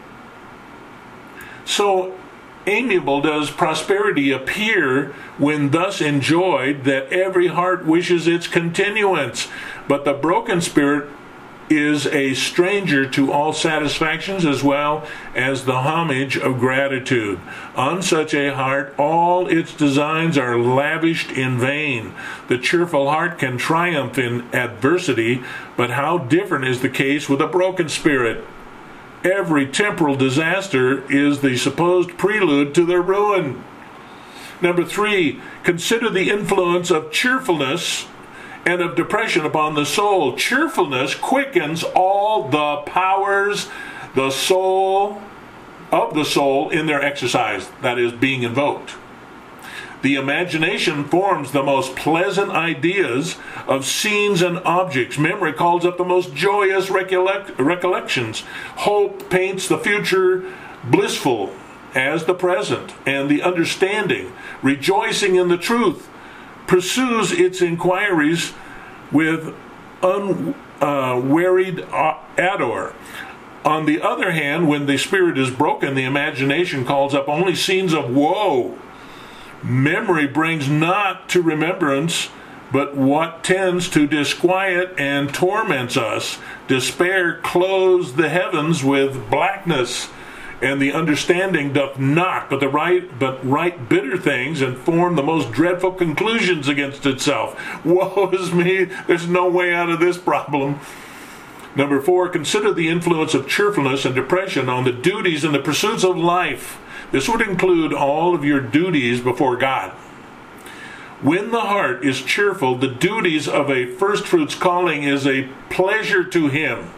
So amiable does prosperity appear when thus enjoyed that every heart wishes its continuance. But the broken spirit is a stranger to all satisfactions as well as the homage of gratitude. On such a heart all its designs are lavished in vain. The cheerful heart can triumph in adversity, but how different is the case with a broken spirit. Every temporal disaster is the supposed prelude to their ruin. Number 3, consider the influence of cheerfulness and of depression upon the soul. Cheerfulness quickens all the powers of the soul in their exercise, that is, being invoked. The imagination forms the most pleasant ideas of scenes and objects. Memory calls up the most joyous recollections. Hope paints the future blissful as the present. And the understanding, rejoicing in the truth, pursues its inquiries with unwearied ardor. On the other hand, when the spirit is broken, the imagination calls up only scenes of woe. Memory brings not to remembrance but what tends to disquiet and torments us. Despair clothes the heavens with blackness, and the understanding doth not but write bitter things and form the most dreadful conclusions against itself. Woe is me, there's no way out of this problem. Number 4, consider the influence of cheerfulness and depression on the duties and the pursuits of life. This would include all of your duties before God. When the heart is cheerful, the duties of a firstfruits calling is a pleasure to him.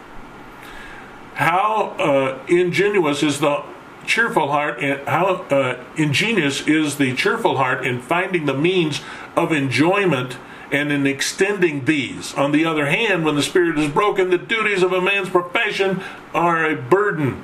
How ingenious is the cheerful heart, and how ingenious is the cheerful heart in finding the means of enjoyment and in extending these. On the other hand, when the spirit is broken, the duties of a man's profession are a burden.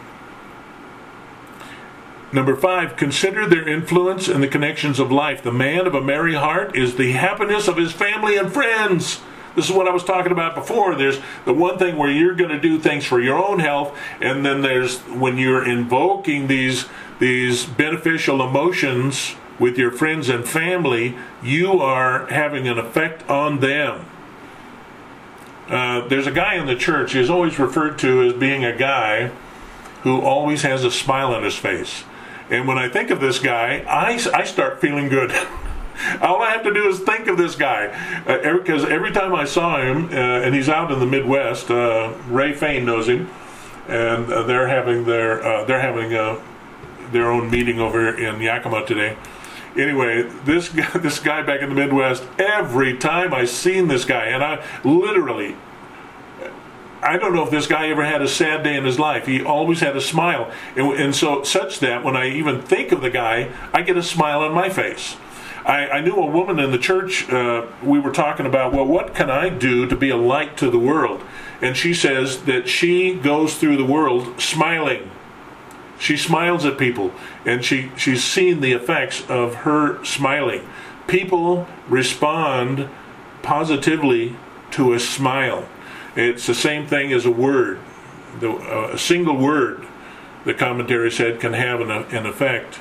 Number 5, consider their influence in the connections of life. The man of a merry heart is the happiness of his family and friends. This is what I was talking about before. There's the one thing where you're going to do things for your own health, and then there's when you're invoking these beneficial emotions with your friends and family, you are having an effect on them. There's a guy in the church who's always referred to as being a guy who always has a smile on his face. And when I think of this guy, I start feeling good. All I have to do is think of this guy, because every time I saw him, and he's out in the Midwest, Ray Fain knows him, and they're having their own meeting over in Yakima today. Anyway, this guy back in the Midwest, every time I seen this guy, and I don't know if this guy ever had a sad day in his life. He always had a smile. And so such that when I even think of the guy, I get a smile on my face. I knew a woman in the church, we were talking about, well, what can I do to be a light to the world? And she says that she goes through the world smiling. She smiles at people, and she's seen the effects of her smiling. People respond positively to a smile. It's the same thing as a word. A single word, the commentary said, can have an effect.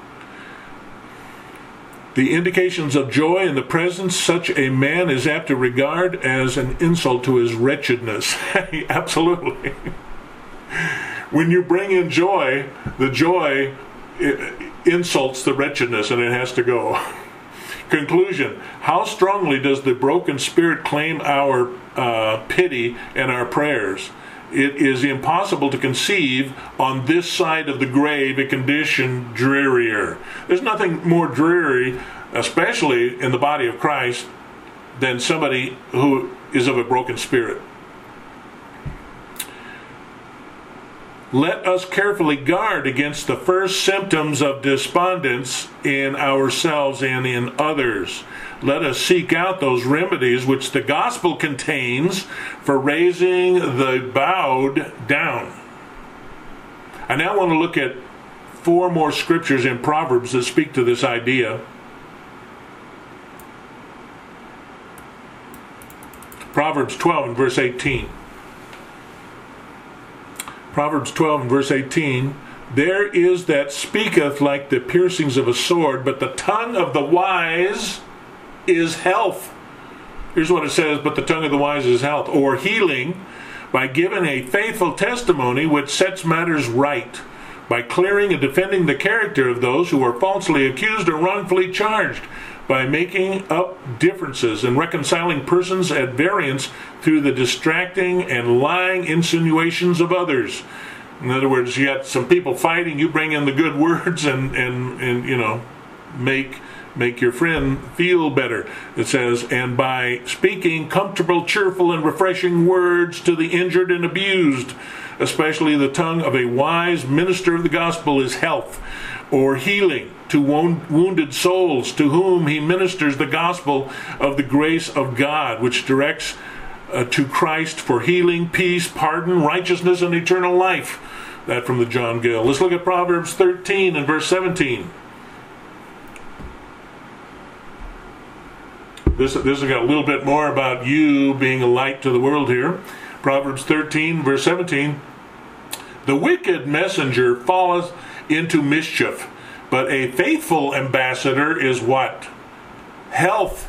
The indications of joy in the presence such a man is apt to regard as an insult to his wretchedness. Absolutely. When you bring in joy, the joy insults the wretchedness, and it has to go. Conclusion: how strongly does the broken spirit claim our pity and our prayers? It is impossible to conceive on this side of the grave a condition drearier. There's nothing more dreary, especially in the body of Christ, than somebody who is of a broken spirit. Let us carefully guard against the first symptoms of despondence in ourselves and in others. Let us seek out those remedies which the gospel contains for raising the bowed down. I now want to look at 4 more scriptures in Proverbs that speak to this idea. Proverbs 12 and verse 18. Proverbs 12 and verse 18, there is that speaketh like the piercings of a sword, but the tongue of the wise is health. Here's what it says, but the tongue of the wise is health, or healing, by giving a faithful testimony which sets matters right, by clearing and defending the character of those who are falsely accused or wrongfully charged, by making up differences and reconciling persons at variance through the distracting and lying insinuations of others. In other words, you got some people fighting, you bring in the good words and you know, make your friend feel better. It says, and by speaking comfortable, cheerful, and refreshing words to the injured and abused, especially the tongue of a wise minister of the gospel is health, or healing to wounded souls, to whom he ministers the gospel of the grace of God, which directs to Christ for healing, peace, pardon, righteousness, and eternal life. That from the John Gill. Let's look at Proverbs 13 and verse 17. This has got a little bit more about you being a light to the world here. Proverbs 13 verse 17. The wicked messenger falleth into mischief, but a faithful ambassador is what? Health.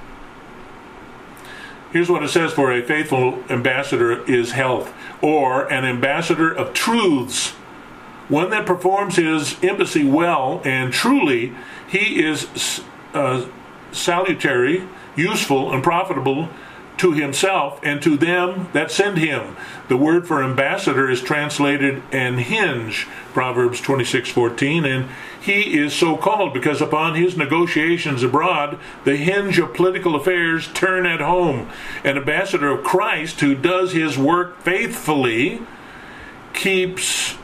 Here's what it says for a faithful ambassador is health, or an ambassador of truths, one that performs his embassy well and truly. He is salutary, useful, and profitable to himself and to them that send him. The word for ambassador is translated an hinge, Proverbs 26:14, and he is so called because upon his negotiations abroad, the hinge of political affairs turn at home. An ambassador of Christ who does his work faithfully keeps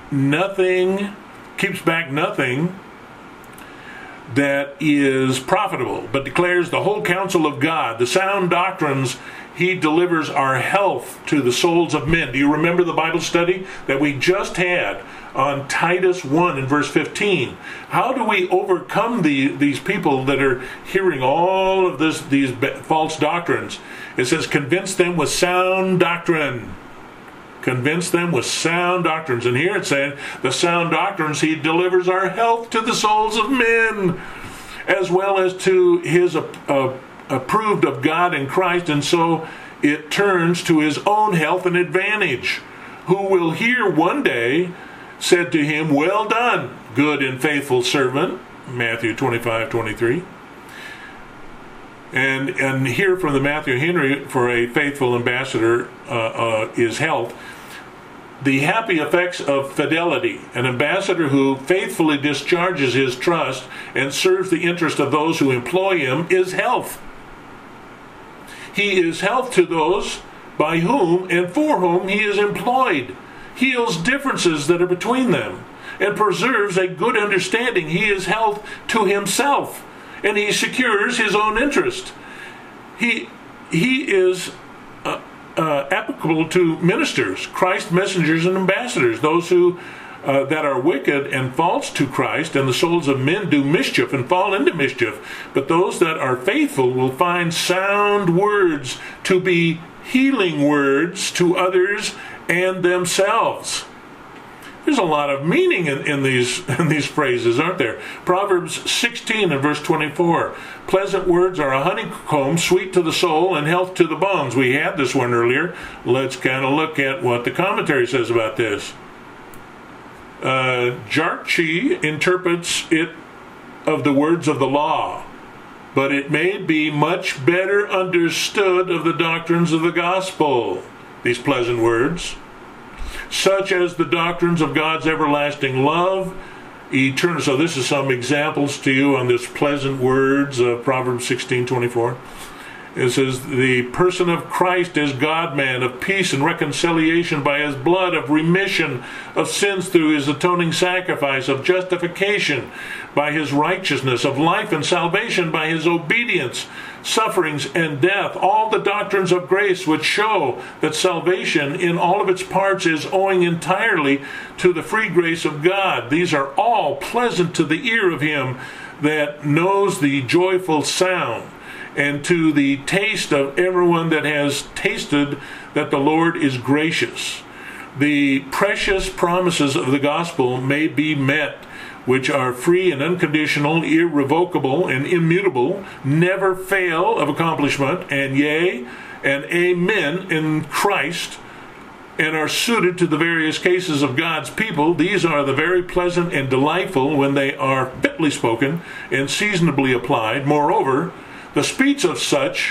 back nothing that is profitable, but declares the whole counsel of God. The sound doctrines he delivers are health to the souls of men. Do you remember the Bible study that we just had on Titus 1 and verse 15? How do we overcome these people that are hearing all of these false doctrines? It says, convince them with sound doctrine. Convince them with sound doctrines. And here it said, the sound doctrines he delivers are health to the souls of men, as well as to his approved of God in Christ. And so it turns to his own health and advantage, who will hear one day said to him, well done, good and faithful servant, Matthew 25:23. And here from the Matthew Henry, for a faithful ambassador is health. the happy effects of fidelity. An ambassador who faithfully discharges his trust and serves the interest of those who employ him is health. He is health to those by whom and for whom he is employed, heals differences that are between them, and preserves a good understanding. He is health to himself, and he secures his own interest. He is applicable to ministers, Christ messengers and ambassadors, those who that are wicked and false to Christ, and the souls of men do mischief and fall into mischief. But those that are faithful will find sound words to be healing words to others and themselves. There's a lot of meaning in these phrases, aren't there? Proverbs 16 and verse 24. Pleasant words are a honeycomb, sweet to the soul and health to the bones. We had this one earlier. Let's kind of look at what the commentary says about this. Jarchi interprets it of the words of the law, but it may be much better understood of the doctrines of the gospel, these pleasant words, such as the doctrines of God's everlasting love, eternal. So this is some examples to you on this pleasant words of Proverbs 16:24. It says, the person of Christ is God-man, of peace and reconciliation by his blood, of remission of sins through his atoning sacrifice, of justification by his righteousness, of life and salvation by his obedience, sufferings and death, all the doctrines of grace which show that salvation in all of its parts is owing entirely to the free grace of God. These are all pleasant to the ear of him that knows the joyful sound, and to the taste of everyone that has tasted that the Lord is gracious. The precious promises of the gospel may be met, which are free and unconditional, irrevocable and immutable, never fail of accomplishment, and yea, and amen in Christ, and are suited to the various cases of God's people. These are the very pleasant and delightful when they are fitly spoken and seasonably applied. Moreover, the speech of such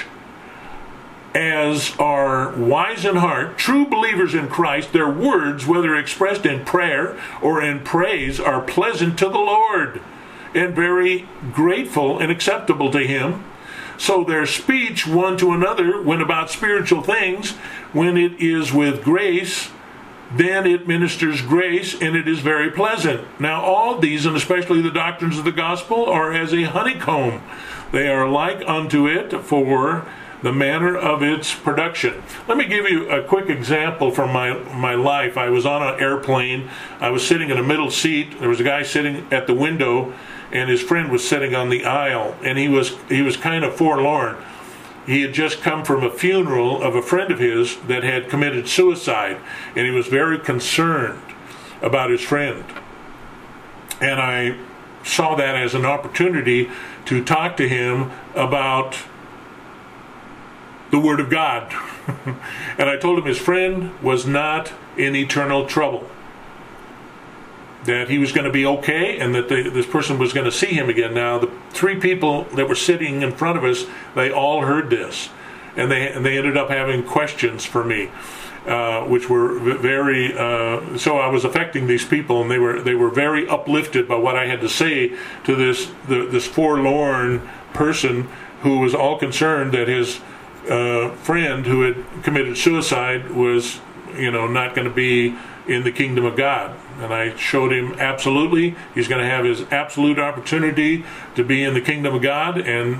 as are wise in heart, true believers in Christ, their words, whether expressed in prayer or in praise, are pleasant to the Lord and very grateful and acceptable to him. So their speech one to another, when about spiritual things, when it is with grace, then it ministers grace, and it is very pleasant. Now all these, and especially the doctrines of the gospel, are as a honeycomb. They are like unto it for the manner of its production. Let me give you a quick example from my life. I was on an airplane. I was sitting in a middle seat. There was a guy sitting at the window, and his friend was sitting on the aisle, and he was kind of forlorn. He had just come from a funeral of a friend of his that had committed suicide, and he was very concerned about his friend. And I saw that as an opportunity to talk to him about the Word of God. And I told him his friend was not in eternal trouble, that he was going to be okay, and that this person was going to see him again. Now, the three people that were sitting in front of us, they all heard this, and they ended up having questions for me, which were very. So I was affecting these people, and they were very uplifted by what I had to say to this forlorn person who was all concerned that his friend who had committed suicide was, not going to be in the kingdom of God. And I showed him absolutely he's going to have his absolute opportunity to be in the kingdom of God, and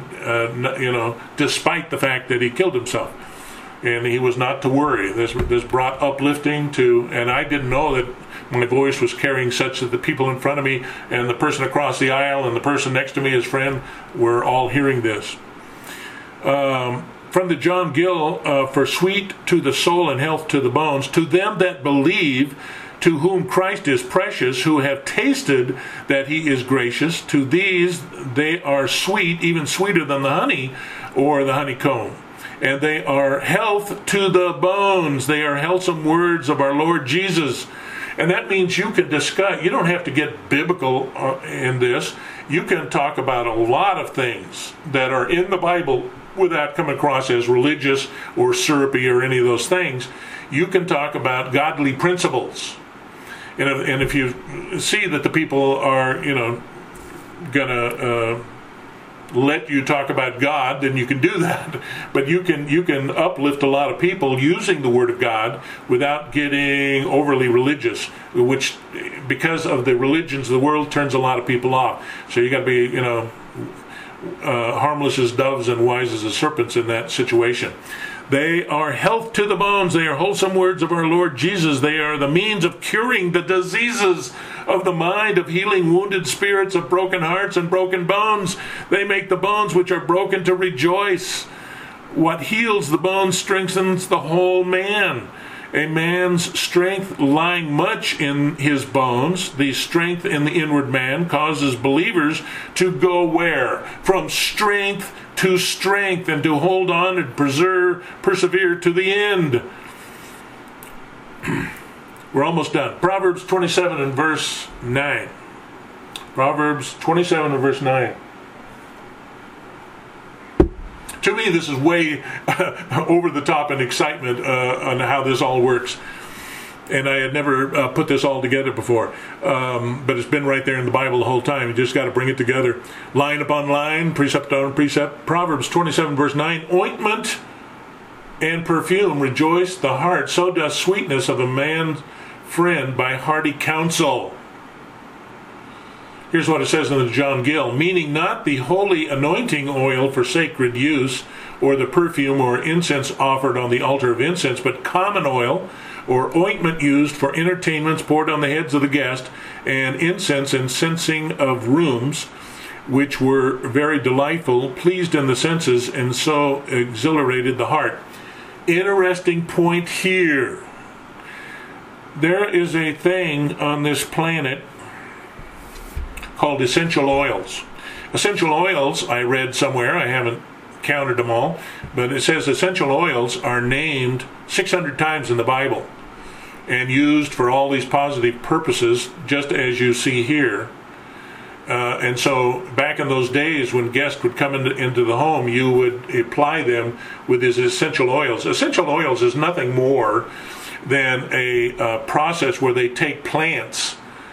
despite the fact that he killed himself, and he was not to worry. This brought uplifting to, and I didn't know that my voice was carrying such that the people in front of me and the person across the aisle and the person next to me, his friend, were all hearing this. From the John Gill, for sweet to the soul and health to the bones, to them that believe, to whom Christ is precious, who have tasted that he is gracious, to these they are sweet, even sweeter than the honey or the honeycomb. And they are health to the bones. They are healthsome words of our Lord Jesus. And that means you can discuss, you don't have to get biblical in this. You can talk about a lot of things that are in the Bible without coming across as religious or syrupy or any of those things. you can talk about godly principles. And if you see that the people are, gonna let you talk about God, then you can do that. But you can uplift a lot of people using the Word of God without getting overly religious, which, because of the religions of the world, turns a lot of people off. So you got to be, harmless as doves and wise as serpents in that situation. They are health to the bones. They are wholesome words of our Lord Jesus. They are the means of curing the diseases of the mind, of healing wounded spirits, of broken hearts and broken bones. They make the bones which are broken to rejoice. What heals the bones strengthens the whole man. A man's strength lying much in his bones, the strength in the inward man, causes believers to go where? From strength to strength, and to hold on and persevere to the end. We're almost done. Proverbs 27 and verse 9. Proverbs 27 and verse 9. To me, this is way over the top in excitement on how this all works. And I had never put this all together before. But it's been right there in the Bible the whole time. You just got to bring it together. Line upon line, precept on precept. Proverbs 27 verse 9. Ointment and perfume rejoice the heart. So does sweetness of a man's friend by hearty counsel. Here's what it says in the John Gill. Meaning not the holy anointing oil for sacred use, or the perfume or incense offered on the altar of incense, but common oil, or ointment used for entertainments poured on the heads of the guest, and incense and censing of rooms, which were very delightful, pleased in the senses, and so exhilarated the heart. Interesting point here. There is a thing on this planet called essential oils. Essential oils, I read somewhere, I haven't counted them all, but it says essential oils are named 600 times in the Bible and used for all these positive purposes, just as you see here. And so back in those days when guests would come into the home, you would apply them with these essential oils. Essential oils is nothing more than a process where they take plants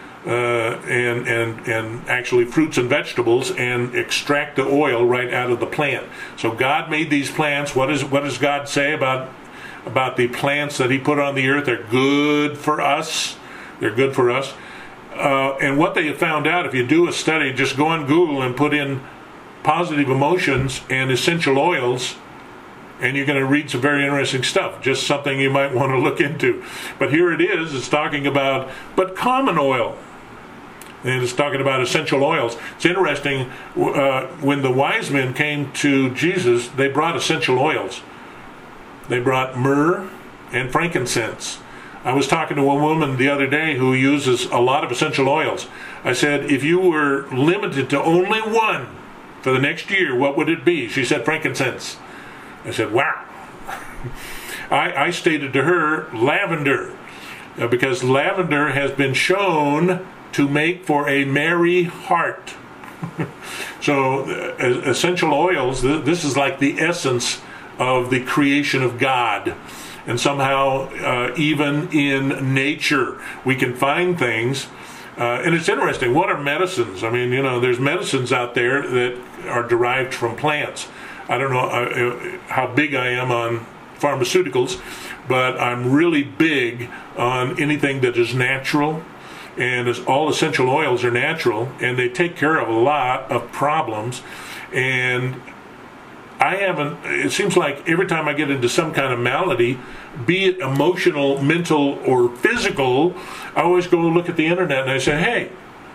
and actually fruits and vegetables and extract the oil right out of the plant. So God made these plants. What does God say about the plants that He put on the earth? They're good for us. They're good for us. And what they have found out, if you do a study, just go on Google and put in positive emotions and essential oils, and you're going to read some very interesting stuff. Just something you might want to look into. But here it is. It's talking about, but common oil. And it's talking about essential oils. It's interesting, when the wise men came to Jesus, they brought essential oils. They brought myrrh and frankincense. I was talking to a woman the other day who uses a lot of essential oils. I said, if you were limited to only one for the next year, what would it be? She said, frankincense. I said, wow. I stated to her, lavender, because lavender has been shown to make for a merry heart. So essential oils, this is like the essence of the creation of God. And somehow, even in nature, we can find things. And it's interesting. What are medicines? I mean, there's medicines out there that are derived from plants. I don't know how big I am on pharmaceuticals, but I'm really big on anything that is natural. And all essential oils are natural, and they take care of a lot of problems. And it seems like every time I get into some kind of malady, be it emotional, mental, or physical, I always go look at the internet and I say, hey,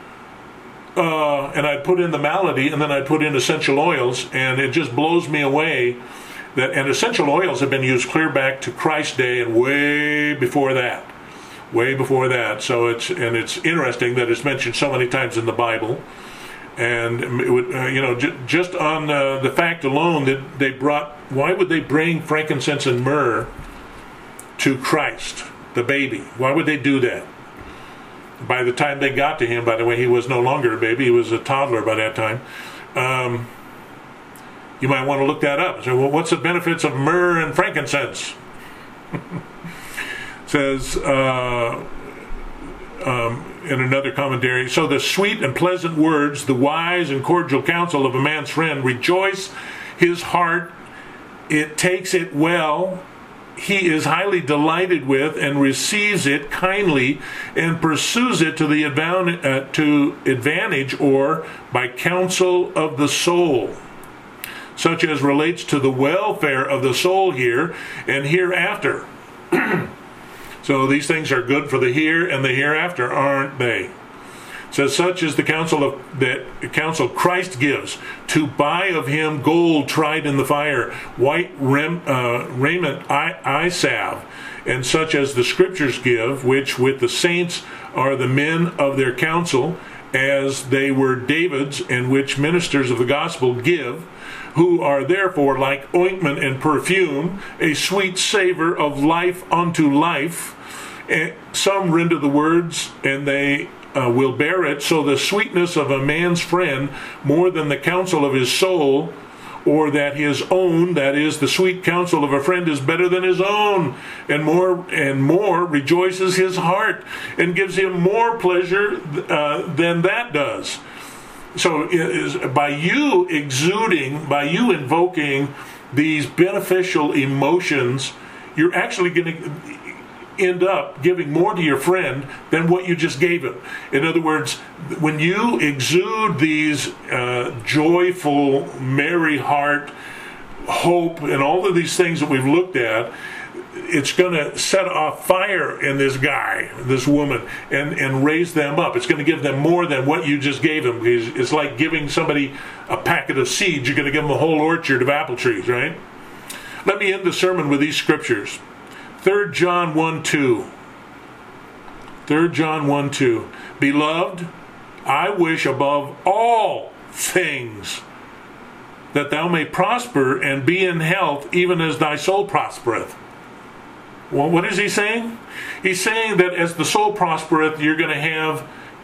and I'd put in the malady, and then I'd put in essential oils, and it just blows me away and essential oils have been used clear back to Christ's day and way before that. So it's interesting that it's mentioned so many times in the Bible. And it would, just on the fact alone that they brought, why would they bring frankincense and myrrh to Christ, the baby? Why would they do that? By the time they got to Him, by the way, He was no longer a baby, He was a toddler by that time. You might want to look that up. So, well, what's the benefits of myrrh and frankincense? says in another commentary, so the sweet and pleasant words, the wise and cordial counsel of a man's friend rejoice his heart, it takes it well, he is highly delighted with and receives it kindly and pursues it to the advantage or by counsel of the soul, such as relates to the welfare of the soul here and hereafter. So these things are good for the here and the hereafter, aren't they? It says, such is the counsel Christ gives, to buy of him gold tried in the fire, white raiment eye salve, and such as the scriptures give, which with the saints are the men of their counsel, as they were David's, and which ministers of the gospel give, who are therefore like ointment and perfume, a sweet savor of life unto life. And some render the words, and they will bear it, so the sweetness of a man's friend more than the counsel of his soul, or that his own, that is, the sweet counsel of a friend is better than his own, and more rejoices his heart, and gives him more pleasure than that does. So by you invoking these beneficial emotions, you're actually going to end up giving more to your friend than what you just gave him. In other words, when you exude these joyful, merry heart, hope, and all of these things that we've looked at, it's going to set off fire in this guy, this woman, and raise them up. It's going to give them more than what you just gave them. It's like giving somebody a packet of seeds. You're going to give them a whole orchard of apple trees, right? Let me end the sermon with these scriptures. 3 John 1:2. 3 John 1:2. Beloved, I wish above all things that thou may prosper and be in health, even as thy soul prospereth. Well, what is he saying? He's saying that as the soul prospereth, you're going to have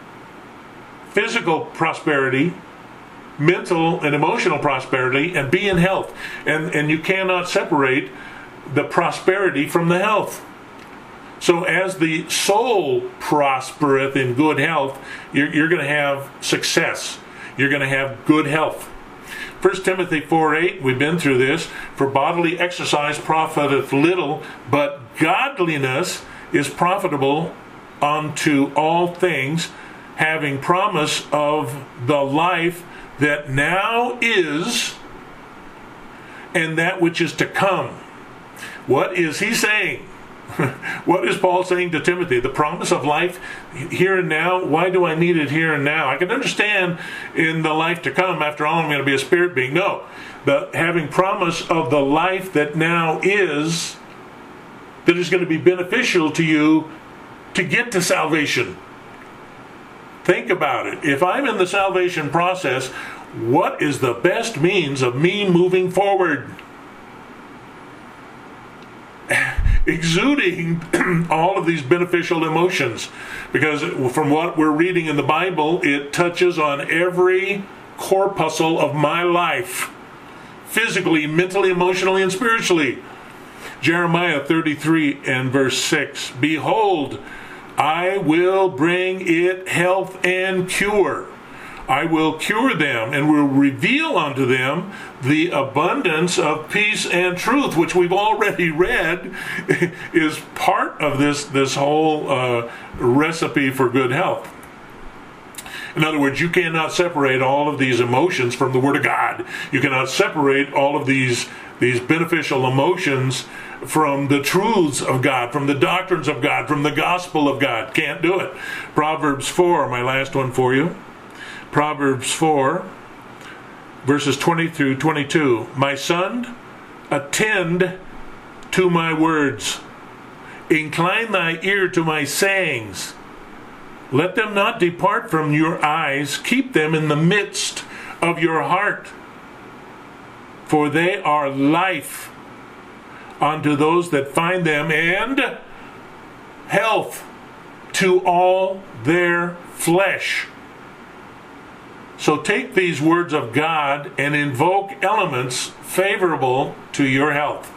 physical prosperity, mental and emotional prosperity, and be in health. And you cannot separate the prosperity from the health. So as the soul prospereth in good health, you're going to have success. You're going to have good health. 1 Timothy 4:8, we've been through this. For bodily exercise profiteth little, but godliness is profitable unto all things, having promise of the life that now is, and that which is to come. What is he saying? What is Paul saying to Timothy? The promise of life here and now. Why do I need it here and now? I can understand in the life to come, after all, I'm going to be a spirit being. No, the having promise of the life that now is, that is going to be beneficial to you to get to salvation. Think about it. If I'm in the salvation process, what is the best means of me moving forward? Exuding all of these beneficial emotions, because from what we're reading in the Bible, it touches on every corpuscle of my life, physically, mentally, emotionally, and spiritually. Jeremiah 33 and verse 6, Behold, I will bring it health and cure. I will cure them and will reveal unto them the abundance of peace and truth, which we've already read is part of this whole recipe for good health. In other words, you cannot separate all of these emotions from the Word of God. You cannot separate all of these beneficial emotions from the truths of God, from the doctrines of God, from the gospel of God. Can't do it. Proverbs 4, my last one for you. Proverbs 4, verses 20 through 22. My son, attend to my words. Incline thy ear to my sayings. Let them not depart from your eyes. Keep them in the midst of your heart. For they are life unto those that find them, and health to all their flesh. So take these words of God and invoke elements favorable to your health.